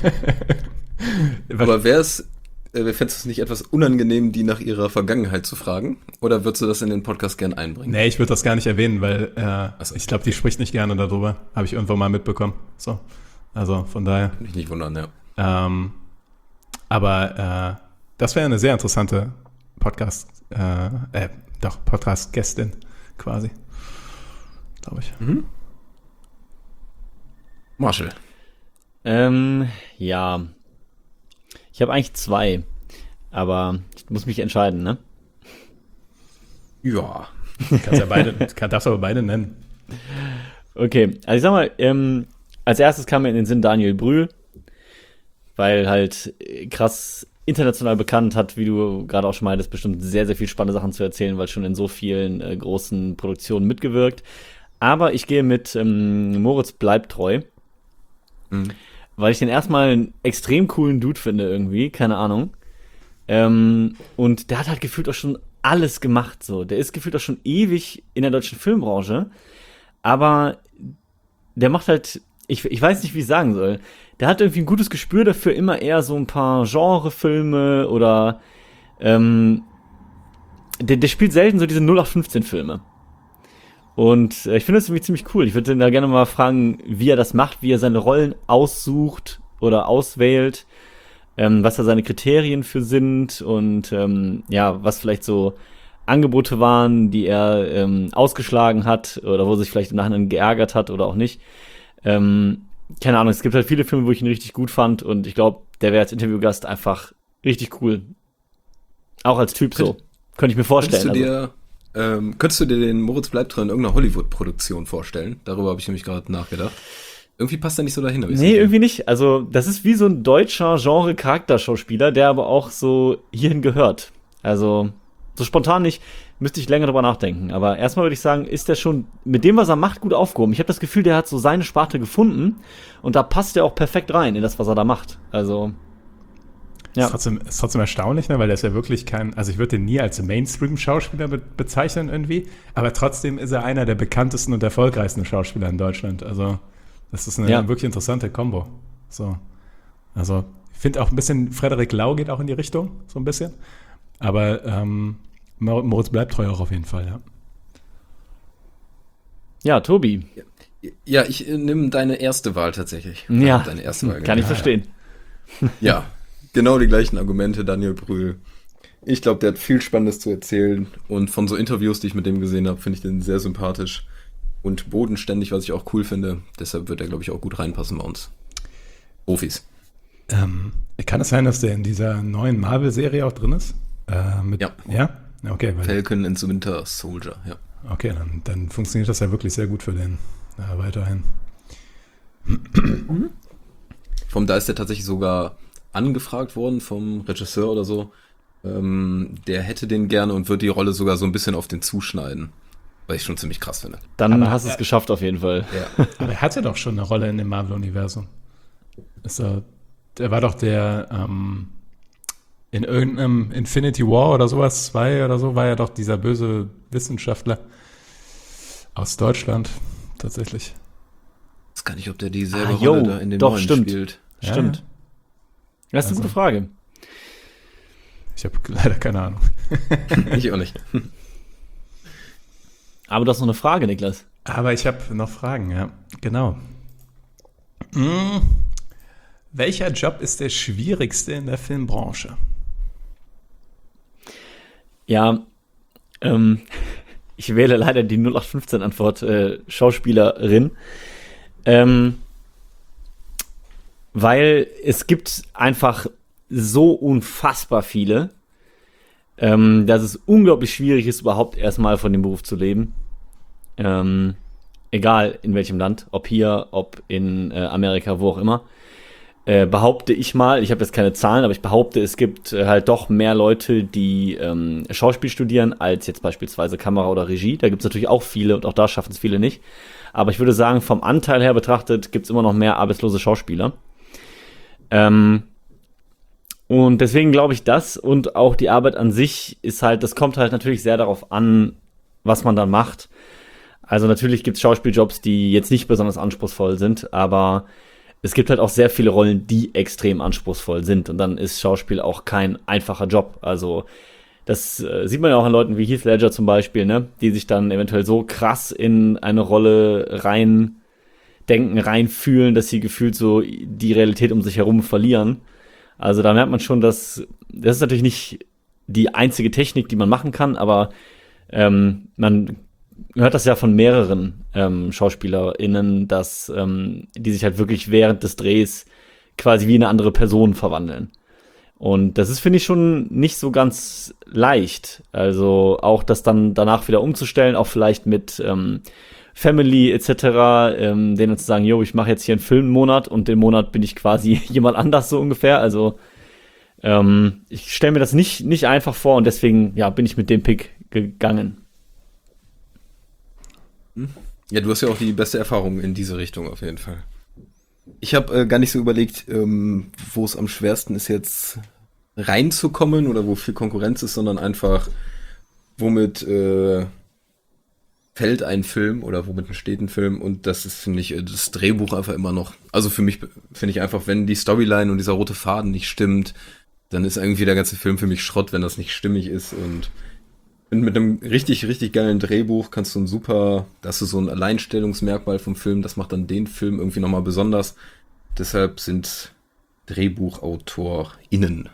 Aber fändest du es nicht etwas unangenehm, die nach ihrer Vergangenheit zu fragen? Oder würdest du das in den Podcast gern einbringen? Nee, ich würde das gar nicht erwähnen, weil so. ich glaube, die spricht nicht gerne darüber. Habe ich irgendwo mal mitbekommen. So, also von daher. Kann mich nicht wundern, ja. Aber das wäre eine sehr interessante Podcast-Gästin quasi, glaube ich. Marshall. Ja. Ich habe eigentlich 2, aber ich muss mich entscheiden, ne? Ja. Darfst aber beide nennen. Okay, also ich sag mal, als erstes kam mir in den Sinn Daniel Brühl, weil halt krass international bekannt, hat, wie du gerade auch schon meintest, bestimmt sehr, sehr viel spannende Sachen zu erzählen, weil schon in so vielen großen Produktionen mitgewirkt. Aber ich gehe mit Moritz Bleibtreu, weil ich den erstmal einen extrem coolen Dude finde irgendwie, keine Ahnung. Und der hat halt gefühlt auch schon alles gemacht, so. Der ist gefühlt auch schon ewig in der deutschen Filmbranche, aber der macht halt, ich weiß nicht, wie ich sagen soll, der hat irgendwie ein gutes Gespür dafür, immer eher so ein paar Genrefilme oder der spielt selten so diese 0815-Filme. Und ich finde das irgendwie ziemlich cool. Ich würde da gerne mal fragen, wie er das macht, wie er seine Rollen aussucht oder auswählt, was da seine Kriterien für sind und ja, was vielleicht so Angebote waren, die er ausgeschlagen hat oder wo er sich vielleicht im Nachhinein geärgert hat oder auch nicht. Keine Ahnung, es gibt halt viele Filme, wo ich ihn richtig gut fand und ich glaube, der wäre als Interviewgast einfach richtig cool. Auch als Typ so. Könnte ich mir vorstellen. Könntest du dir den Moritz Bleibtreu in irgendeiner Hollywood-Produktion vorstellen? Darüber habe ich nämlich gerade nachgedacht. Irgendwie passt er nicht so dahin. Nee, irgendwie nicht. Also, das ist wie so ein deutscher Genre-Charakterschauspieler, der aber auch so hierhin gehört. Also, so spontan nicht, müsste ich länger drüber nachdenken. Aber erstmal würde ich sagen, ist der schon mit dem, was er macht, gut aufgehoben. Ich habe das Gefühl, der hat so seine Sparte gefunden und da passt er auch perfekt rein in das, was er da macht. Also, ja. Ist trotzdem erstaunlich, ne? Weil der ist ja wirklich also ich würde den nie als Mainstream-Schauspieler bezeichnen irgendwie, aber trotzdem ist er einer der bekanntesten und erfolgreichsten Schauspieler in Deutschland. Also das ist eine wirklich interessante Kombo. So. Also ich finde auch ein bisschen, Frederik Lau geht auch in die Richtung, so ein bisschen. Aber Moritz Bleibtreu auch auf jeden Fall, ja. Ja, Tobi. Ja, ich nehme deine erste Wahl tatsächlich. Ja, deine erste Wahl, kann ich verstehen. Ja, genau die gleichen Argumente, Daniel Brühl. Ich glaube, der hat viel Spannendes zu erzählen und von so Interviews, die ich mit dem gesehen habe, finde ich den sehr sympathisch und bodenständig, was ich auch cool finde. Deshalb wird er, glaube ich, auch gut reinpassen bei uns. Profis. Kann es sein, dass der in dieser neuen Marvel-Serie auch drin ist? Ja. Ja? Okay. Falcon and the Winter Soldier, ja. Okay, dann funktioniert das ja wirklich sehr gut für den weiterhin. Da ist der tatsächlich sogar angefragt worden vom Regisseur oder so. Der hätte den gerne und wird die Rolle sogar so ein bisschen auf den zuschneiden. Was ich schon ziemlich krass finde. Dann hast du es geschafft auf jeden Fall. Ja. Aber er hatte doch schon eine Rolle in dem Marvel-Universum. der war doch in irgendeinem Infinity War oder sowas, 2 oder so, war ja doch dieser böse Wissenschaftler aus Deutschland, tatsächlich. Ich weiß gar nicht, ob der dieselbe jo, Rolle da in dem doch, neuen stimmt. spielt. Ja, Stimmt. ja. Das ist eine gute Frage. Ich habe leider keine Ahnung. Ich auch nicht. Aber du hast noch eine Frage, Niklas. Aber ich habe noch Fragen, ja. Genau. Welcher Job ist der schwierigste in der Filmbranche? Ja, ich wähle leider die 0815-Antwort Schauspielerin. Weil es gibt einfach so unfassbar viele, dass es unglaublich schwierig ist, überhaupt erstmal von dem Beruf zu leben. Egal in welchem Land, ob hier, ob in Amerika, wo auch immer. Behaupte ich mal, ich habe jetzt keine Zahlen, aber ich behaupte, es gibt halt doch mehr Leute, die Schauspiel studieren, als jetzt beispielsweise Kamera oder Regie. Da gibt es natürlich auch viele und auch da schaffen es viele nicht. Aber ich würde sagen, vom Anteil her betrachtet, gibt es immer noch mehr arbeitslose Schauspieler. Und deswegen glaube ich, das und auch die Arbeit an sich ist halt, das kommt halt natürlich sehr darauf an, was man dann macht. Also natürlich gibt es Schauspieljobs, die jetzt nicht besonders anspruchsvoll sind, aber es gibt halt auch sehr viele Rollen, die extrem anspruchsvoll sind und dann ist Schauspiel auch kein einfacher Job. Also das sieht man ja auch an Leuten wie Heath Ledger zum Beispiel, ne, die sich dann eventuell so krass in eine Rolle reinfühlen, dass sie gefühlt so die Realität um sich herum verlieren. Also da merkt man schon, dass das ist natürlich nicht die einzige Technik, die man machen kann, aber man hört das ja von mehreren SchauspielerInnen, dass die sich halt wirklich während des Drehs quasi wie eine andere Person verwandeln. Und das ist, finde ich, schon nicht so ganz leicht. Also auch das dann danach wieder umzustellen, auch vielleicht mit Family etc., denen zu sagen, yo, ich mache jetzt hier einen Filmmonat und den Monat bin ich quasi jemand anders so ungefähr. Also ich stelle mir das nicht einfach vor und deswegen bin ich mit dem Pick gegangen. Ja, du hast ja auch die beste Erfahrung in diese Richtung auf jeden Fall. Ich habe gar nicht so überlegt, wo es am schwersten ist, jetzt reinzukommen oder wo viel Konkurrenz ist, sondern einfach, womit fällt ein Film oder womit entsteht ein Film, und das ist, finde ich, das Drehbuch einfach immer noch. Also für mich finde ich einfach, wenn die Storyline und dieser rote Faden nicht stimmt, dann ist irgendwie der ganze Film für mich Schrott, wenn das nicht stimmig ist. Und mit einem richtig, richtig geilen Drehbuch kannst du das ist so ein Alleinstellungsmerkmal vom Film, das macht dann den Film irgendwie nochmal besonders. Deshalb sind DrehbuchautorInnen.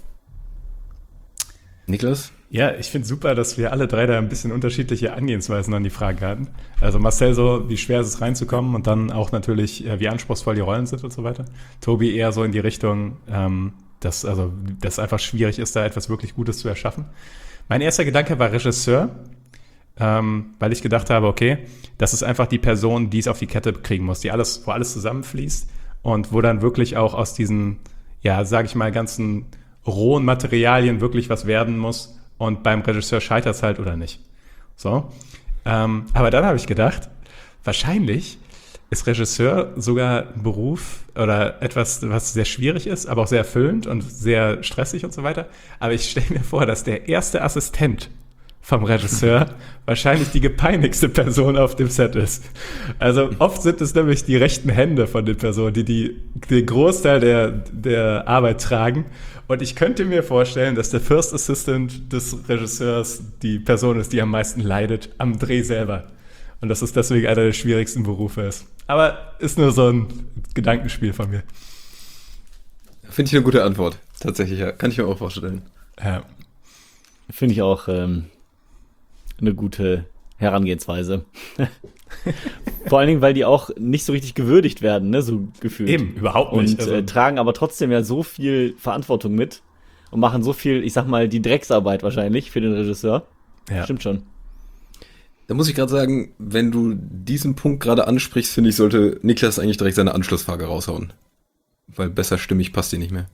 Niklas? Ja, ich finde super, dass wir alle drei da ein bisschen unterschiedliche Angehensweisen an die Frage hatten. Also Marcel so, wie schwer ist es reinzukommen, und dann auch natürlich, wie anspruchsvoll die Rollen sind und so weiter. Tobi eher so in die Richtung, dass einfach schwierig ist, da etwas wirklich Gutes zu erschaffen. Mein erster Gedanke war Regisseur, weil ich gedacht habe, okay, das ist einfach die Person, die es auf die Kette kriegen muss, wo alles zusammenfließt und wo dann wirklich auch aus diesen, sage ich mal, ganzen rohen Materialien wirklich was werden muss, und beim Regisseur scheitert es halt oder nicht. So. Aber dann habe ich gedacht, wahrscheinlich ist Regisseur sogar ein Beruf oder etwas, was sehr schwierig ist, aber auch sehr erfüllend und sehr stressig und so weiter. Aber ich stelle mir vor, dass der erste Assistent vom Regisseur wahrscheinlich die gepeinigste Person auf dem Set ist. Also oft sind es nämlich die rechten Hände von den Personen, die den Großteil der Arbeit tragen. Und ich könnte mir vorstellen, dass der First Assistant des Regisseurs die Person ist, die am meisten leidet am Dreh selber. Und dass es deswegen einer der schwierigsten Berufe ist. Aber ist nur so ein Gedankenspiel von mir. Finde ich eine gute Antwort. Tatsächlich, ja. Kann ich mir auch vorstellen. Ja. Finde ich auch eine gute Herangehensweise. Vor allen Dingen, weil die auch nicht so richtig gewürdigt werden, ne, so gefühlt. Eben, überhaupt nicht. Und tragen aber trotzdem ja so viel Verantwortung mit und machen so viel, ich sag mal, die Drecksarbeit wahrscheinlich für den Regisseur. Ja. Stimmt schon. Da muss ich gerade sagen, wenn du diesen Punkt gerade ansprichst, finde ich, sollte Niklas eigentlich direkt seine Anschlussfrage raushauen. Weil besser stimmig passt die nicht mehr.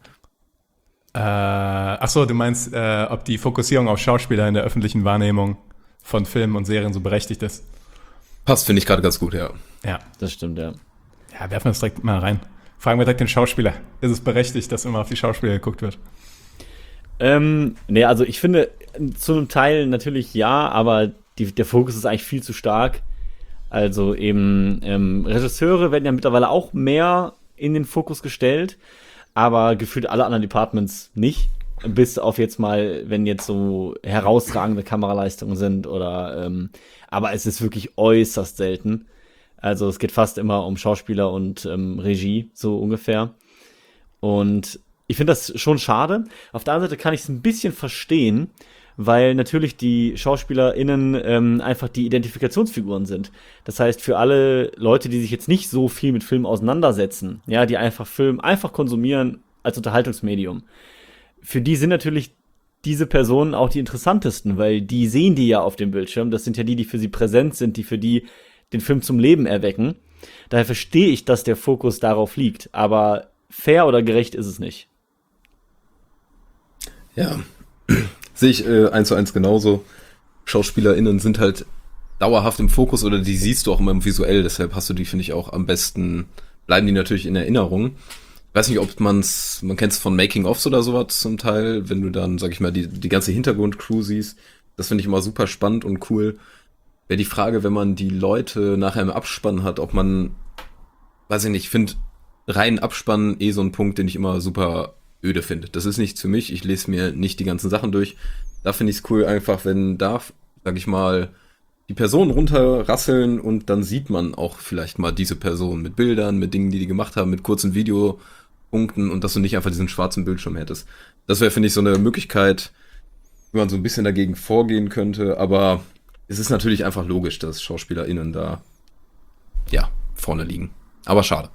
Achso, du meinst, ob die Fokussierung auf Schauspieler in der öffentlichen Wahrnehmung von Filmen und Serien so berechtigt ist. Passt, finde ich gerade ganz gut, ja. Ja. Das stimmt, ja. Ja, werfen wir es direkt mal rein. Fragen wir direkt den Schauspieler. Ist es berechtigt, dass immer auf die Schauspieler geguckt wird? Nee, also ich finde, zu einem Teil natürlich ja, aber der Fokus ist eigentlich viel zu stark. Also eben Regisseure werden ja mittlerweile auch mehr in den Fokus gestellt, aber gefühlt alle anderen Departments nicht. Bis auf jetzt mal, wenn jetzt so herausragende Kameraleistungen sind oder aber es ist wirklich äußerst selten. Also es geht fast immer um Schauspieler und Regie, so ungefähr. Und ich finde das schon schade. Auf der anderen Seite kann ich es ein bisschen verstehen, weil natürlich die SchauspielerInnen einfach die Identifikationsfiguren sind. Das heißt, für alle Leute, die sich jetzt nicht so viel mit Film auseinandersetzen, ja, die einfach Film einfach konsumieren als Unterhaltungsmedium, für die sind natürlich diese Personen auch die interessantesten, weil die sehen die ja auf dem Bildschirm. Das sind ja die für sie präsent sind, die für die den Film zum Leben erwecken. Daher verstehe ich, dass der Fokus darauf liegt. Aber fair oder gerecht ist es nicht. Ja, sehe ich 1:1 genauso. SchauspielerInnen sind halt dauerhaft im Fokus oder die siehst du auch immer im Visuell, deshalb hast du die, finde ich, auch am besten, bleiben die natürlich in Erinnerung. Ich weiß nicht, ob man kennt es von Making-ofs oder sowas zum Teil, wenn du dann, sag ich mal, die ganze Hintergrundcrew siehst. Das finde ich immer super spannend und cool. Wäre die Frage, wenn man die Leute nachher im Abspann hat, ob man, weiß ich nicht, ich finde rein Abspann so ein Punkt, den ich immer super öde finde. Das ist nichts für mich, ich lese mir nicht die ganzen Sachen durch. Da finde ich es cool einfach, wenn da, sag ich mal, die Personen runterrasseln und dann sieht man auch vielleicht mal diese Person mit Bildern, mit Dingen, die gemacht haben, mit kurzen Videopunkten und dass du nicht einfach diesen schwarzen Bildschirm hättest. Das wäre, finde ich, so eine Möglichkeit, wie man so ein bisschen dagegen vorgehen könnte, aber es ist natürlich einfach logisch, dass SchauspielerInnen da, ja, vorne liegen. Aber schade.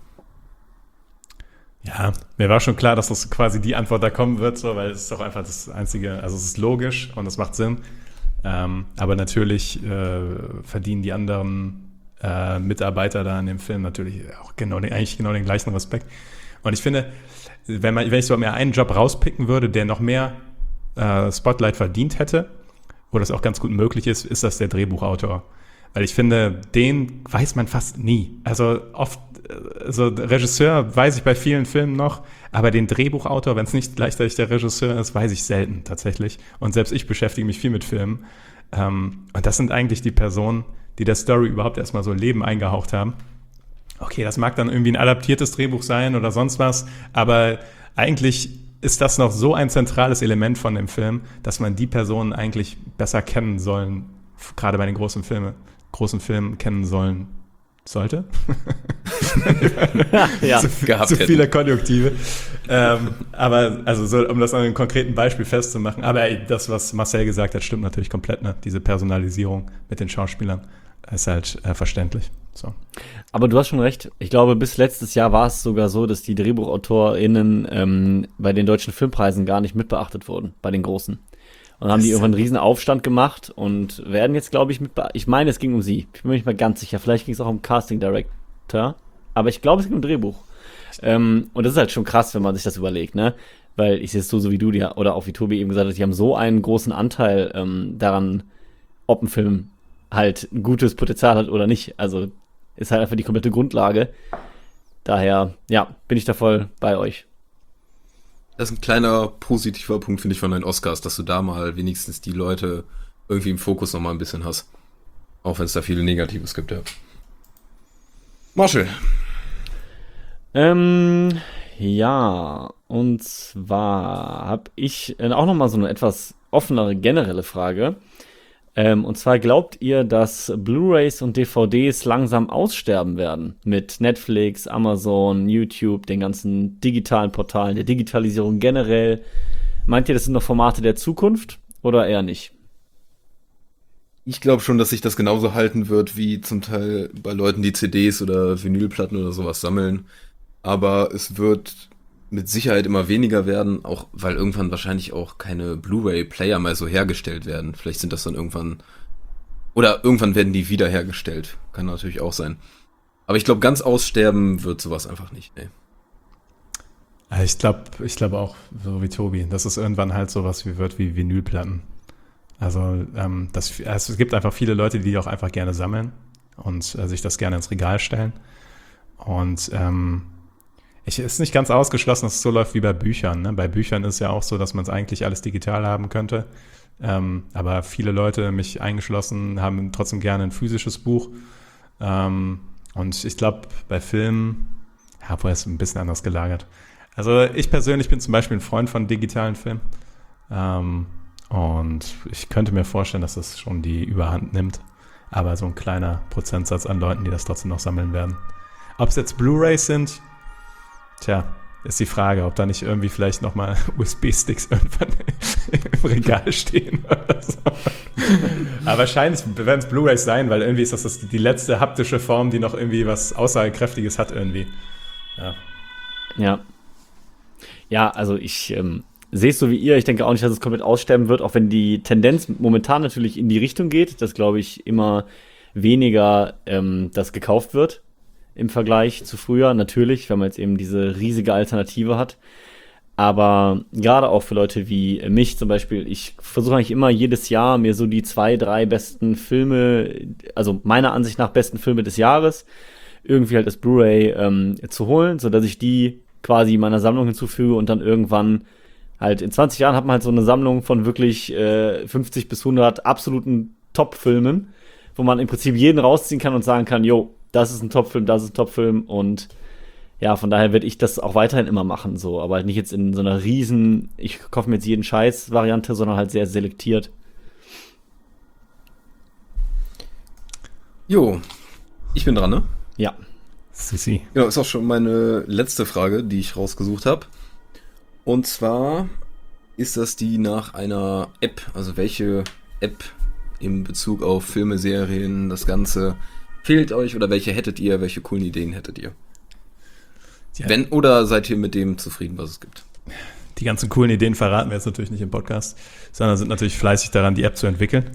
Ja, mir war schon klar, dass das quasi die Antwort da kommen wird, so, weil es ist doch einfach das Einzige, also es ist logisch und es macht Sinn. Aber natürlich verdienen die anderen Mitarbeiter da in dem Film natürlich auch eigentlich genau den gleichen Respekt. Und ich finde, wenn ich so mehr einen Job rauspicken würde, der noch mehr Spotlight verdient hätte, wo das auch ganz gut möglich ist, ist das der Drehbuchautor. Weil ich finde, den weiß man fast nie. Also oft, so Regisseur weiß ich bei vielen Filmen noch, aber den Drehbuchautor, wenn es nicht gleichzeitig der Regisseur ist, weiß ich selten tatsächlich. Und selbst ich beschäftige mich viel mit Filmen. Und das sind eigentlich die Personen, die der Story überhaupt erstmal so Leben eingehaucht haben. Okay, das mag dann irgendwie ein adaptiertes Drehbuch sein oder sonst was, aber eigentlich ist das noch so ein zentrales Element von dem Film, dass man die Personen eigentlich besser kennen sollen, gerade bei den großen Filmen kennen sollte. Ja, zu viele Konjunktive. Aber also so, um das an einem konkreten Beispiel festzumachen. Aber das, was Marcel gesagt hat, stimmt natürlich komplett. Ne? Diese Personalisierung mit den Schauspielern ist halt verständlich. So. Aber du hast schon recht. Ich glaube, bis letztes Jahr war es sogar so, dass die DrehbuchautorInnen bei den deutschen Filmpreisen gar nicht mitbeachtet wurden, bei den großen. Und haben die irgendwann einen riesen Aufstand gemacht und werden jetzt, glaube ich, ich meine, es ging um sie. Ich bin mir nicht mehr ganz sicher. Vielleicht ging es auch um Casting Director. Aber ich glaube, es ging um Drehbuch. Und das ist halt schon krass, wenn man sich das überlegt, ne? Weil ich sehe es so wie du dir oder auch wie Tobi eben gesagt hat, die haben so einen großen Anteil daran, ob ein Film halt ein gutes Potenzial hat oder nicht. Also ist halt einfach die komplette Grundlage. Daher, ja, bin ich da voll bei euch. Das ist ein kleiner positiver Punkt, finde ich, von den Oscars, dass du da mal wenigstens die Leute irgendwie im Fokus noch mal ein bisschen hast. Auch wenn es da viele Negatives gibt, ja. Marshall. Ja, und zwar habe ich auch noch mal so eine etwas offenere generelle Frage. Und zwar glaubt ihr, dass Blu-rays und DVDs langsam aussterben werden mit Netflix, Amazon, YouTube, den ganzen digitalen Portalen, der Digitalisierung generell? Meint ihr, das sind noch Formate der Zukunft oder eher nicht? Ich glaube schon, dass sich das genauso halten wird, wie zum Teil bei Leuten, die CDs oder Vinylplatten oder sowas sammeln. Aber es wird mit Sicherheit immer weniger werden, auch weil irgendwann wahrscheinlich auch keine Blu-ray-Player mal so hergestellt werden. Vielleicht sind das dann irgendwann, oder irgendwann werden die wieder hergestellt. Kann natürlich auch sein. Aber ich glaube, ganz aussterben wird sowas einfach nicht. Nee. Ich glaube auch, so wie Tobi, dass es irgendwann halt sowas wird wie Vinylplatten. Also es gibt einfach viele Leute, die auch einfach gerne sammeln und sich das gerne ins Regal stellen. Und Ist nicht ganz ausgeschlossen, dass es so läuft wie bei Büchern. Ne? Bei Büchern ist ja auch so, dass man es eigentlich alles digital haben könnte. Aber viele Leute, mich eingeschlossen, haben trotzdem gerne ein physisches Buch. Und ich glaube, bei Filmen, ja, wo ist es ein bisschen anders gelagert. Also ich persönlich bin zum Beispiel ein Freund von digitalen Filmen. Und ich könnte mir vorstellen, dass das schon die Überhand nimmt. Aber so ein kleiner Prozentsatz an Leuten, die das trotzdem noch sammeln werden. Ob es jetzt Blu-rays sind, tja, ist die Frage, ob da nicht irgendwie vielleicht nochmal USB-Sticks irgendwann im Regal stehen oder so. Aber wahrscheinlich werden es Blu-rays sein, weil irgendwie ist das die letzte haptische Form, die noch irgendwie was Aussagekräftiges hat irgendwie. Ja. Ja, also ich sehe es so wie ihr. Ich denke auch nicht, dass es komplett aussterben wird, auch wenn die Tendenz momentan natürlich in die Richtung geht, dass, glaube ich, immer weniger das gekauft wird im Vergleich zu früher. Natürlich, wenn man jetzt eben diese riesige Alternative hat. Aber gerade auch für Leute wie mich zum Beispiel, ich versuche eigentlich immer jedes Jahr mir so die 2, 3 besten Filme, also meiner Ansicht nach besten Filme des Jahres, irgendwie halt das Blu-ray zu holen, sodass ich die quasi meiner Sammlung hinzufüge und dann irgendwann halt in 20 Jahren hat man halt so eine Sammlung von wirklich 50 bis 100 absoluten Top-Filmen, wo man im Prinzip jeden rausziehen kann und sagen kann, jo, das ist ein Top-Film, das ist ein Top-Film und ja, von daher werde ich das auch weiterhin immer machen, so, aber halt nicht jetzt in so einer riesen, ich kaufe mir jetzt jeden Scheiß-Variante, sondern halt sehr selektiert. Jo, ich bin dran, ne? Ja. Sissi. Genau, ist auch schon meine letzte Frage, die ich rausgesucht habe. Und zwar ist das die nach einer App, also welche App in Bezug auf Filme, Serien, das Ganze fehlt euch oder welche hättet ihr, welche coolen Ideen hättet ihr? Ja. Wenn oder seid ihr mit dem zufrieden, was es gibt? Die ganzen coolen Ideen verraten wir jetzt natürlich nicht im Podcast, sondern sind natürlich fleißig daran, die App zu entwickeln.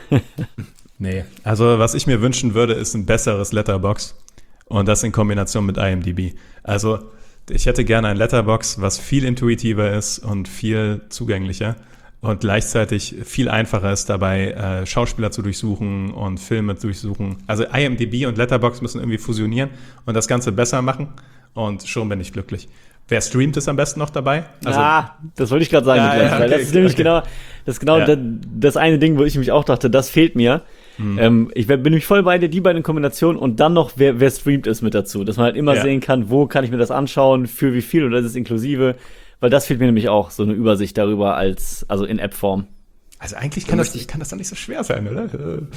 Nee, also was ich mir wünschen würde, ist ein besseres Letterboxd und das in Kombination mit IMDb. Also ich hätte gerne ein Letterboxd, was viel intuitiver ist und viel zugänglicher und gleichzeitig viel einfacher ist dabei, Schauspieler zu durchsuchen und Filme zu durchsuchen. Also IMDb und Letterboxd müssen irgendwie fusionieren und das Ganze besser machen und schon bin ich glücklich. Wer streamt, ist am besten noch dabei? Also, das wollte ich gerade sagen. Ja, weil okay, das ist nämlich okay. genau das eine Ding, wo ich mich auch dachte, das fehlt mir. Ich bin nämlich voll bei dir, die beiden Kombinationen und dann noch, wer streamt ist mit dazu. Dass man halt immer sehen kann, wo kann ich mir das anschauen, für wie viel oder ist es inklusive. Weil das fehlt mir nämlich auch, so eine Übersicht darüber also in App-Form. Also eigentlich kann das doch nicht so schwer sein, oder?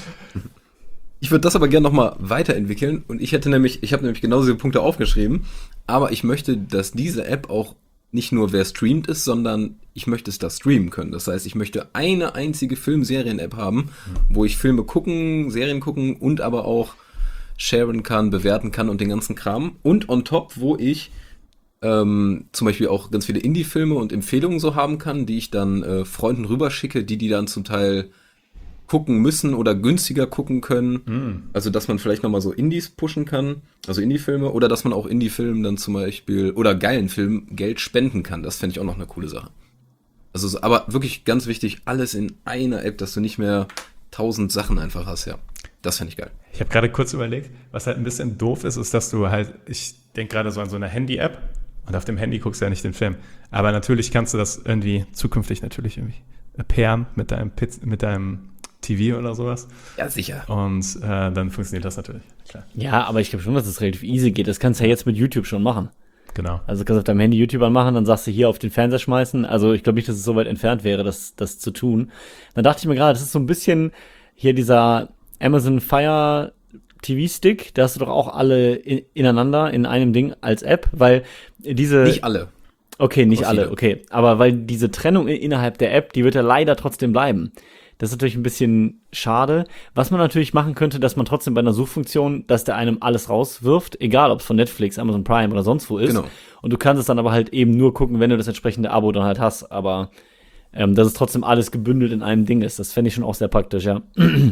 Ich würde das aber gerne nochmal weiterentwickeln und ich habe nämlich genau diese Punkte aufgeschrieben, aber ich möchte, dass diese App auch nicht nur wer streamt ist, sondern ich möchte es da streamen können. Das heißt, ich möchte eine einzige Film-Serien-App haben, wo ich Filme gucken, Serien gucken und aber auch sharen kann, bewerten kann und den ganzen Kram. Und on top, wo ich zum Beispiel auch ganz viele Indie-Filme und Empfehlungen so haben kann, die ich dann Freunden rüberschicke, die dann zum Teil gucken müssen oder günstiger gucken können. Also, dass man vielleicht nochmal so Indies pushen kann, also Indie-Filme, oder dass man auch Indie-Filmen dann zum Beispiel, oder geilen Filmen Geld spenden kann. Das fände ich auch noch eine coole Sache. Also, aber wirklich ganz wichtig, alles in einer App, dass du nicht mehr 1000 Sachen einfach hast, ja. Das fände ich geil. Ich habe gerade kurz überlegt, was halt ein bisschen doof ist, dass du halt, ich denke gerade so an so eine Handy-App und auf dem Handy guckst du ja nicht den Film. Aber natürlich kannst du das irgendwie zukünftig natürlich irgendwie pairen mit deinem TV oder sowas. Ja, sicher. Und dann funktioniert das natürlich, klar. Ja, aber ich glaube schon, dass es relativ easy geht. Das kannst du ja jetzt mit YouTube schon machen. Genau. Also kannst du auf deinem Handy YouTube anmachen, dann sagst du hier auf den Fernseher schmeißen. Also ich glaube nicht, dass es so weit entfernt wäre, das zu tun. Dann dachte ich mir gerade, das ist so ein bisschen hier dieser Amazon Fire TV-Stick. Da hast du doch auch alle ineinander in einem Ding als App, weil diese... Nicht alle. Okay, nicht aber alle, viele. okay. Aber weil diese Trennung innerhalb der App, die wird ja leider trotzdem bleiben. Das ist natürlich ein bisschen schade. Was man natürlich machen könnte, dass man trotzdem bei einer Suchfunktion, dass der einem alles rauswirft, egal ob es von Netflix, Amazon Prime oder sonst wo ist. Genau. Und du kannst es dann aber halt eben nur gucken, wenn du das entsprechende Abo dann halt hast. Aber dass es trotzdem alles gebündelt in einem Ding ist, das fände ich schon auch sehr praktisch, ja.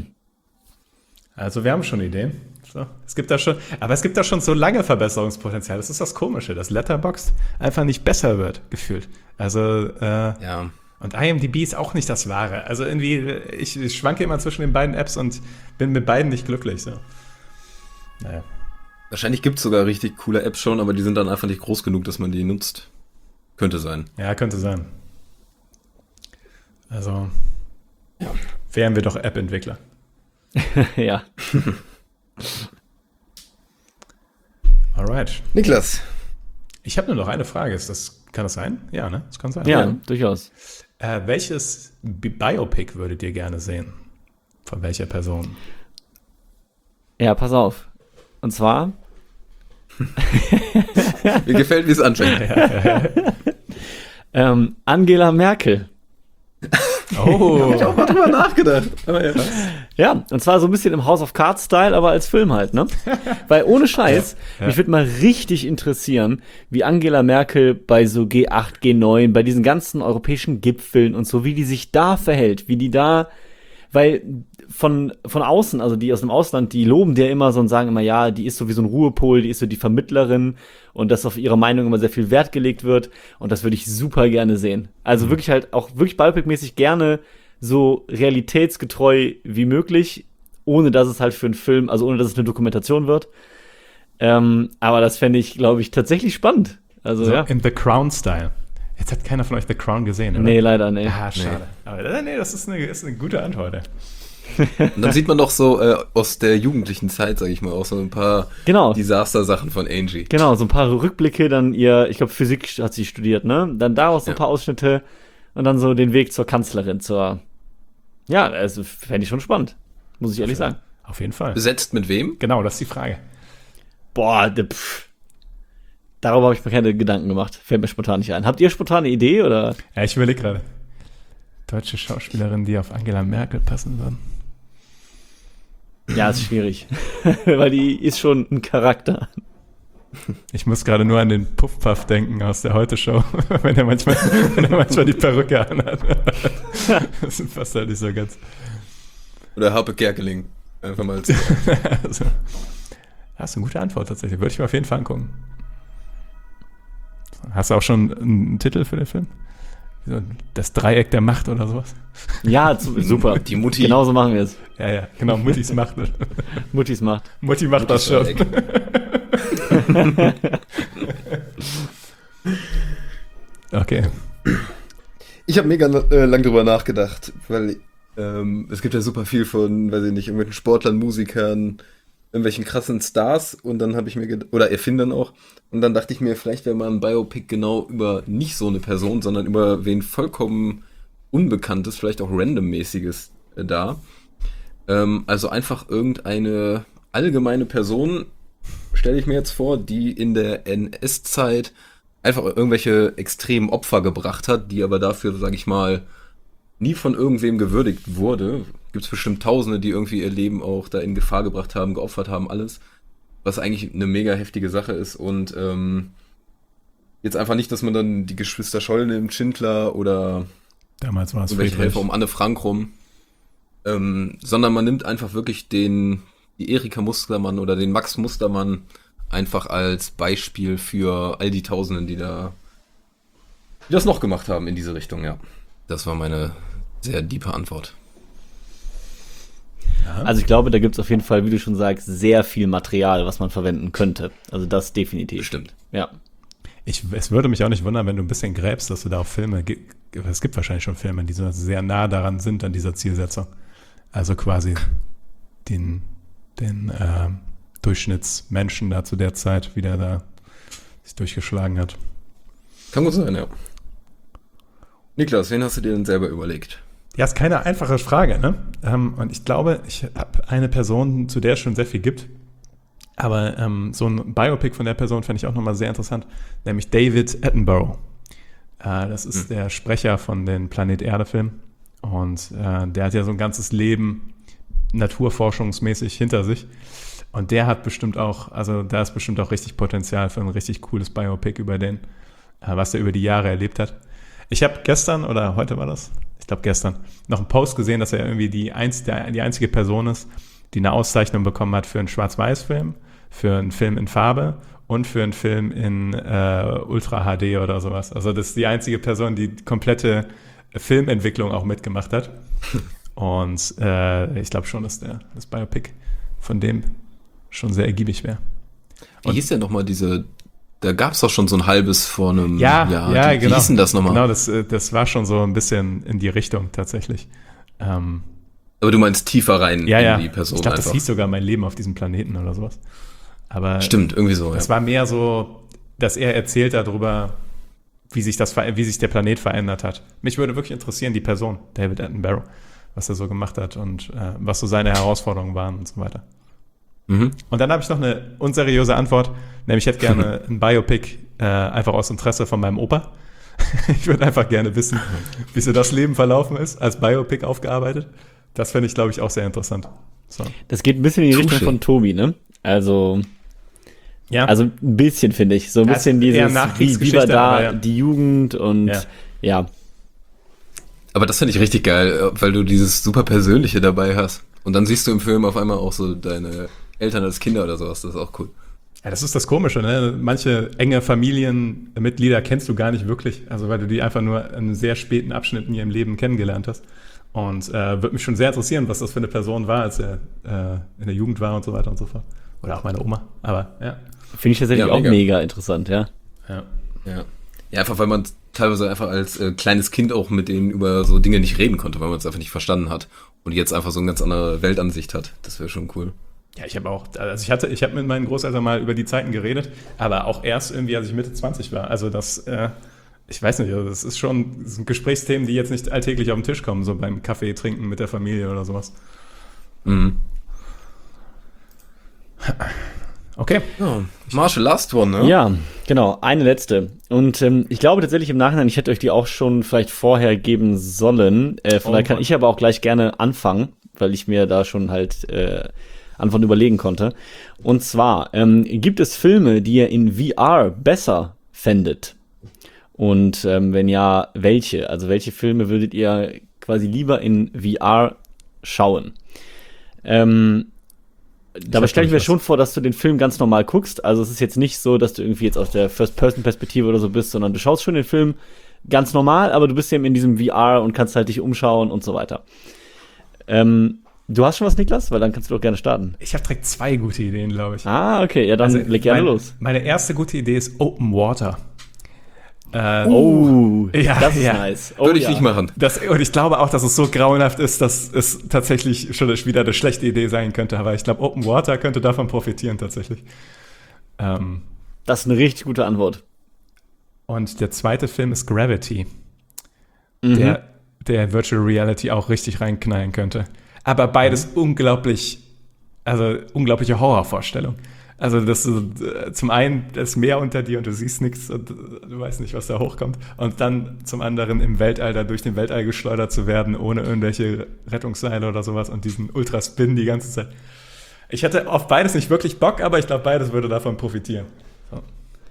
Also wir haben schon Ideen. So, es gibt da schon so lange Verbesserungspotenzial. Das ist das Komische, dass Letterboxd einfach nicht besser wird, gefühlt. Also, Ja. Und IMDb ist auch nicht das Wahre. Also irgendwie, ich schwanke immer zwischen den beiden Apps und bin mit beiden nicht glücklich. So. Naja. Wahrscheinlich gibt es sogar richtig coole Apps schon, aber die sind dann einfach nicht groß genug, dass man die nutzt. Könnte sein. Ja, könnte sein. Also, wären wir doch App-Entwickler. Ja. Alright. Niklas. Ich habe nur noch eine Frage. Kann das sein? Ja, ne? Das kann sein. Ja, durchaus. Welches Biopic würdet ihr gerne sehen? Von welcher Person? Ja, pass auf. Und zwar Mir gefällt, wie es anfängt. Angela Merkel. Oh, Ich habe auch mal drüber nachgedacht. Aber ja. Ja, und zwar so ein bisschen im House of Cards Style, aber als Film halt, ne? Weil ohne Scheiß, mich würde mal richtig interessieren, wie Angela Merkel bei so G8, G9, bei diesen ganzen europäischen Gipfeln und so, wie die sich da verhält, wie die da, weil von außen, also die aus dem Ausland, die loben der immer so und sagen immer, ja, die ist so wie so ein Ruhepol, die ist so die Vermittlerin und dass auf ihre Meinung immer sehr viel Wert gelegt wird und das würde ich super gerne sehen. Also wirklich halt auch wirklich Biopic-mäßig gerne so realitätsgetreu wie möglich, ohne dass es halt für einen Film, also ohne dass es eine Dokumentation wird. Aber das fände ich, glaube ich, tatsächlich spannend. Also so ja. in The Crown-Style. Jetzt hat keiner von euch The Crown gesehen, oder? Nee, leider, nee. Ah, schade. Aber nee, das ist eine gute Antwort. Ey. Und dann sieht man doch so aus der jugendlichen Zeit, sage ich mal, auch so ein paar Genau. Desaster-Sachen von Angie. Genau, so ein paar Rückblicke, dann ich glaube Physik hat sie studiert, ne? Dann daraus so ein paar Ausschnitte und dann so den Weg zur Kanzlerin, also fände ich schon spannend, muss ich ehrlich sagen. Auf jeden Fall. Besetzt mit wem? Genau, das ist die Frage. Boah, darüber habe ich mir keine Gedanken gemacht, fällt mir spontan nicht ein. Habt ihr spontan eine Idee, oder? Ja, ich überlege gerade. Deutsche Schauspielerin, die auf Angela Merkel passen würden. Ja, ist schwierig, weil die ist schon ein Charakter. Ich muss gerade nur an den Puff-Puff denken aus der Heute-Show, wenn er manchmal die Perücke anhat. Das passt halt nicht so ganz. Oder Harpe Kerkeling. Einfach mal so. Also, das ist eine gute Antwort tatsächlich. Würde ich mir auf jeden Fall angucken. Hast du auch schon einen Titel für den Film? So, das Dreieck der Macht oder sowas? Ja, super. Die Mutti. Genau so machen wir es. Ja, genau, Muttis Macht. Muttis Macht. Mutti macht das schon. Okay. Ich habe mega lang drüber nachgedacht, weil es gibt ja super viel von, weiß ich nicht, irgendwelchen Sportlern, Musikern, irgendwelchen krassen Stars und dann habe ich mir oder Erfindern auch und dann dachte ich mir, vielleicht wäre mal ein Biopic genau über nicht so eine Person, sondern über wen vollkommen Unbekanntes, vielleicht auch Randommäßiges da. Also einfach irgendeine allgemeine Person, stelle ich mir jetzt vor, die in der NS-Zeit einfach irgendwelche extremen Opfer gebracht hat, die aber dafür, sage ich mal, nie von irgendwem gewürdigt wurde. Gibt es bestimmt Tausende, die irgendwie ihr Leben auch da in Gefahr gebracht haben, geopfert haben, alles. Was eigentlich eine mega heftige Sache ist. Und jetzt einfach nicht, dass man dann die Geschwister Scholl nimmt, Schindler oder Damals war es irgendwelche Friedrich. Helfer um Anne Frank rum. Sondern man nimmt einfach wirklich die Erika Mustermann oder den Max Mustermann einfach als Beispiel für all die Tausenden, die das noch gemacht haben in diese Richtung, ja. Das war meine sehr diepe Antwort. Also ich glaube, da gibt es auf jeden Fall, wie du schon sagst, sehr viel Material, was man verwenden könnte. Also das definitiv. Bestimmt. Ja. Es würde mich auch nicht wundern, wenn du ein bisschen gräbst, dass du da auch Filme, es gibt wahrscheinlich schon Filme, die so sehr nah daran sind, an dieser Zielsetzung. Also quasi den Durchschnittsmenschen da zu der Zeit, wie der da sich durchgeschlagen hat. Kann gut sein, ja. Niklas, wen hast du dir denn selber überlegt? Ja, ist keine einfache Frage, ne? Und ich glaube, ich habe eine Person, zu der es schon sehr viel gibt. Aber so ein Biopic von der Person fände ich auch nochmal sehr interessant, nämlich David Attenborough. Das ist der Sprecher von den Planet Erde-Filmen. Und der hat ja so ein ganzes Leben naturforschungsmäßig hinter sich. Und der hat bestimmt auch, also da ist bestimmt auch richtig Potenzial für ein richtig cooles Biopic über den, was er über die Jahre erlebt hat. Ich habe gestern, oder heute war das, ich glaube gestern, noch einen Post gesehen, dass er irgendwie die einzige Person ist, die eine Auszeichnung bekommen hat für einen Schwarz-Weiß-Film, für einen Film in Farbe und für einen Film in Ultra HD oder sowas. Also das ist die einzige Person, die komplette Filmentwicklung auch mitgemacht hat. Und ich glaube schon, dass das Biopic von dem schon sehr ergiebig wäre. Wie hieß denn nochmal da gab's doch schon so ein halbes vor einem Ja, Jahr. ja, Wie genau. hieß denn das nochmal? Genau, das war schon so ein bisschen in die Richtung tatsächlich. Aber du meinst tiefer rein Ja. in die Person Ich glaube, das einfach. hieß sogar Mein Leben auf diesem Planeten oder sowas. Aber Stimmt, irgendwie so, es ja. war mehr so, dass er erzählt darüber, wie sich der Planet verändert hat. Mich würde wirklich interessieren, die Person, David Attenborough, was er so gemacht hat und was so seine Herausforderungen waren und so weiter. Mhm. Und dann habe ich noch eine unseriöse Antwort, nämlich ich hätte gerne ein Biopic, einfach aus Interesse von meinem Opa. Ich würde einfach gerne wissen, wie so das Leben verlaufen ist, als Biopic aufgearbeitet. Das fände ich, glaube ich, auch sehr interessant. So. Das geht ein bisschen in die Richtung Touché. von Tobi, ne? Also Ja, ein bisschen, finde ich. So ein Ja, bisschen eher dieses, wie Nachkriegsgeschichte, war da aber ja. die Jugend und ja. Aber das finde ich richtig geil, weil du dieses super Persönliche dabei hast. Und dann siehst du im Film auf einmal auch so deine Eltern als Kinder oder sowas. Das ist auch cool. Ja, das ist das Komische, ne? Manche enge Familienmitglieder kennst du gar nicht wirklich, also weil du die einfach nur in einem sehr späten Abschnitt in ihrem Leben kennengelernt hast. Und würde mich schon sehr interessieren, was das für eine Person war, als er in der Jugend war und so weiter und so fort. Oder auch meine Oma, aber ja. Finde ich tatsächlich Ja, auch mega. mega interessant, ja. Ja, Ja. Ja, einfach weil man teilweise einfach als kleines Kind auch mit denen über so Dinge nicht reden konnte, weil man es einfach nicht verstanden hat. Und jetzt einfach so eine ganz andere Weltansicht hat. Das wäre schon cool. ja ich habe auch, also ich habe mit meinen Großeltern mal über die Zeiten geredet, aber auch erst irgendwie, als ich Mitte 20 war. Also das, ich weiß nicht, also das sind Gesprächsthemen, die jetzt nicht alltäglich auf den Tisch kommen, so beim Kaffee trinken mit der Familie oder sowas. Mhm. Okay. Ja. Marshall, last one, ne? Ja, genau, eine letzte. Und ich glaube tatsächlich im Nachhinein, ich hätte euch die auch schon vielleicht vorher geben sollen. Von daher kann ich aber auch gleich gerne anfangen, weil ich mir da schon halt Antworten überlegen konnte. Und zwar, gibt es Filme, die ihr in VR besser fändet? Und wenn ja, welche? Also welche Filme würdet ihr quasi lieber in VR schauen? Dabei stelle ich mir schon vor, dass du den Film ganz normal guckst. Also es ist jetzt nicht so, dass du irgendwie jetzt aus der First-Person-Perspektive oder so bist, sondern du schaust schon den Film ganz normal, aber du bist eben in diesem VR und kannst halt dich umschauen und so weiter. Du hast schon was, Niklas? Weil dann kannst du doch gerne starten. Ich habe direkt 2 gute Ideen, glaube ich. Ah, okay, ja, dann leg gerne los. Meine erste gute Idee ist Open Water. Oh, Ja, das ist ja. nice. Oh, Würde ich ja. nicht machen. Und ich glaube auch, dass es so grauenhaft ist, dass es tatsächlich schon wieder eine schlechte Idee sein könnte. Aber ich glaube, Open Water könnte davon profitieren tatsächlich. Das ist eine richtig gute Antwort. Und der zweite Film ist Gravity, der Virtual Reality auch richtig reinknallen könnte. Aber beides unglaubliche Horrorvorstellung. Also das zum einen das Meer unter dir und du siehst nichts und du weißt nicht, was da hochkommt. Und dann zum anderen im Weltall, da durch den Weltall geschleudert zu werden, ohne irgendwelche Rettungsseile oder sowas und diesen Ultraspin die ganze Zeit. Ich hätte auf beides nicht wirklich Bock, aber ich glaube, beides würde davon profitieren. So.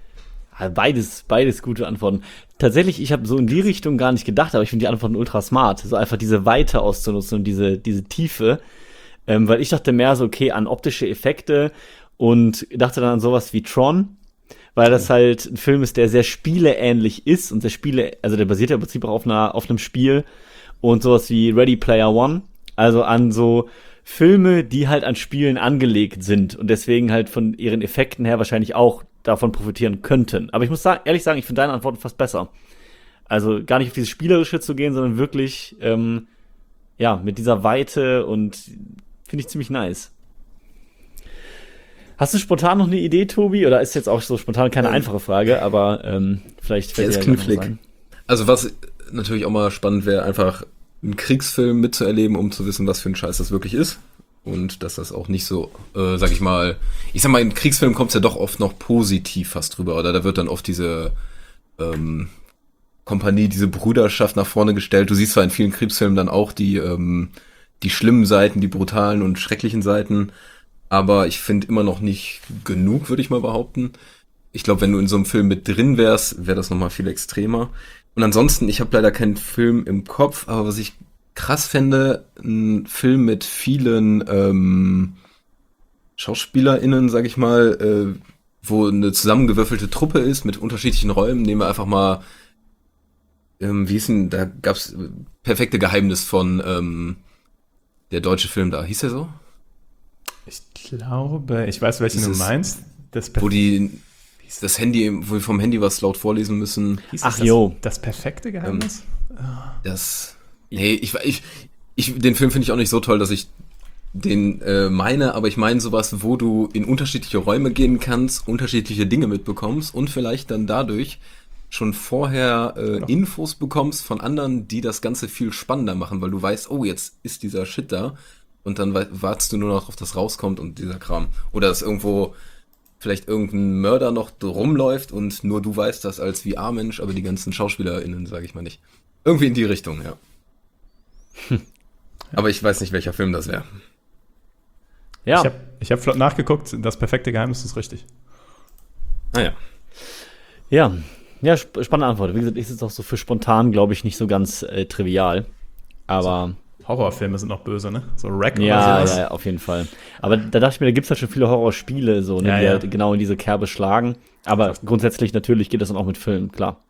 Beides gute Antworten. Tatsächlich, ich habe so in die Richtung gar nicht gedacht, aber ich finde die Antworten ultra smart. So einfach diese Weite auszunutzen und diese Tiefe. Weil ich dachte mehr so, okay, an optische Effekte und dachte dann an sowas wie Tron, weil das halt ein Film ist, der sehr spieleähnlich ist und also der basiert ja im Prinzip auch auf einem Spiel und sowas wie Ready Player One, also an so Filme, die halt an Spielen angelegt sind und deswegen halt von ihren Effekten her wahrscheinlich auch davon profitieren könnten. Aber ich muss ehrlich sagen, ich finde deine Antworten fast besser. Also gar nicht auf dieses Spielerische zu gehen, sondern wirklich mit dieser Weite und finde ich ziemlich nice. Hast du spontan noch eine Idee, Tobi? Oder ist jetzt auch so spontan keine einfache Frage, aber vielleicht fällt dir ist ja noch was knifflig. ein. Also was natürlich auch mal spannend wäre, einfach einen Kriegsfilm mitzuerleben, um zu wissen, was für ein Scheiß das wirklich ist. Und dass das auch nicht so, ich sag mal, in Kriegsfilmen kommt es ja doch oft noch positiv fast drüber. Oder da wird dann oft diese Kompanie, diese Brüderschaft nach vorne gestellt. Du siehst zwar in vielen Kriegsfilmen dann auch die schlimmen Seiten, die brutalen und schrecklichen Seiten, aber ich finde immer noch nicht genug, würde ich mal behaupten. Ich glaube, wenn du in so einem Film mit drin wärst, wäre das nochmal viel extremer. Und ansonsten, ich habe leider keinen Film im Kopf, aber was ich krass fände, ein Film mit vielen SchauspielerInnen, sag ich mal, wo eine zusammengewürfelte Truppe ist mit unterschiedlichen Rollen. Nehmen wir einfach mal, wie hieß denn, da gab's Perfekte Geheimnis von der deutsche Film da. Hieß der so? Ich glaube, ich weiß, welchen du Dieses- meinst. Das wo die das Handy, wo wir vom Handy was laut vorlesen müssen. hieß Ach, es jo. das perfekte Geheimnis? Den Film finde ich auch nicht so toll, dass ich den meine, aber ich meine sowas, wo du in unterschiedliche Räume gehen kannst, unterschiedliche Dinge mitbekommst und vielleicht dann dadurch schon vorher Infos bekommst von anderen, die das Ganze viel spannender machen, weil du weißt, oh, jetzt ist dieser Shit da und dann wartest du nur noch, auf das rauskommt und dieser Kram. Oder dass irgendwo vielleicht irgendein Mörder noch rumläuft und nur du weißt das als VR-Mensch, aber die ganzen SchauspielerInnen, sage ich mal nicht. Irgendwie in die Richtung, ja. Aber ich weiß nicht, welcher Film das wäre. Ja. Ich hab flott nachgeguckt, das perfekte Geheimnis ist richtig. Naja. Ja. Ja, spannende Antwort. Wie gesagt, ist es auch so für spontan, glaube ich, nicht so ganz trivial. Aber. Horrorfilme sind noch böse, ne? So Wreck Ja, oder sowas. ja, auf jeden Fall. Aber da dachte ich mir, da gibt es halt schon viele Horrorspiele, so, ne, Ja, die ja. halt genau in diese Kerbe schlagen. Aber grundsätzlich natürlich geht das dann auch mit Filmen, klar.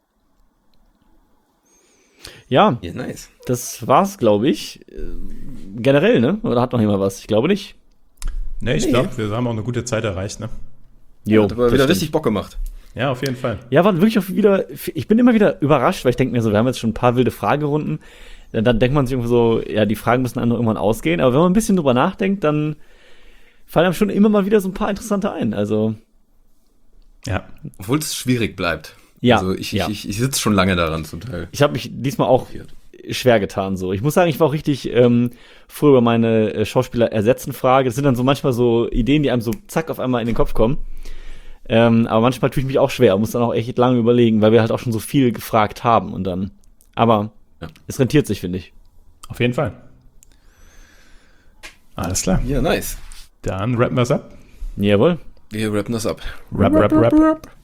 Ja, Ja, nice. das war's, glaube ich. Generell, ne? Oder hat noch jemand was? Ich glaube nicht. Nee, ich glaube, wir haben auch eine gute Zeit erreicht, ne? Jo, Hat aber das wieder stimmt. richtig Bock gemacht. Ja, auf jeden Fall. Ja, war wirklich auch wieder. Ich bin immer wieder überrascht, weil ich denke mir so, wir haben jetzt schon ein paar wilde Fragerunden. Dann denkt man sich irgendwie so, ja, die Fragen müssen einem irgendwann ausgehen. Aber wenn man ein bisschen drüber nachdenkt, dann fallen einem schon immer mal wieder so ein paar interessante ein. Also, Ja. Obwohl es schwierig bleibt. ja. Also ich ja. sitze schon lange daran zum Teil. Ich habe mich diesmal auch schwer getan. So, ich muss sagen, ich war auch richtig froh über meine Schauspieler-Ersetzen-Frage. Das sind dann so manchmal so Ideen, die einem so zack auf einmal in den Kopf kommen. Aber manchmal tue ich mich auch schwer, muss dann auch echt lange überlegen, weil wir halt auch schon so viel gefragt haben und dann. Aber Ja. es rentiert sich, finde ich. Auf jeden Fall. Alles klar. Ja, nice. Dann rappen wir es ab. Jawohl. Wir rappen das ab. Rap.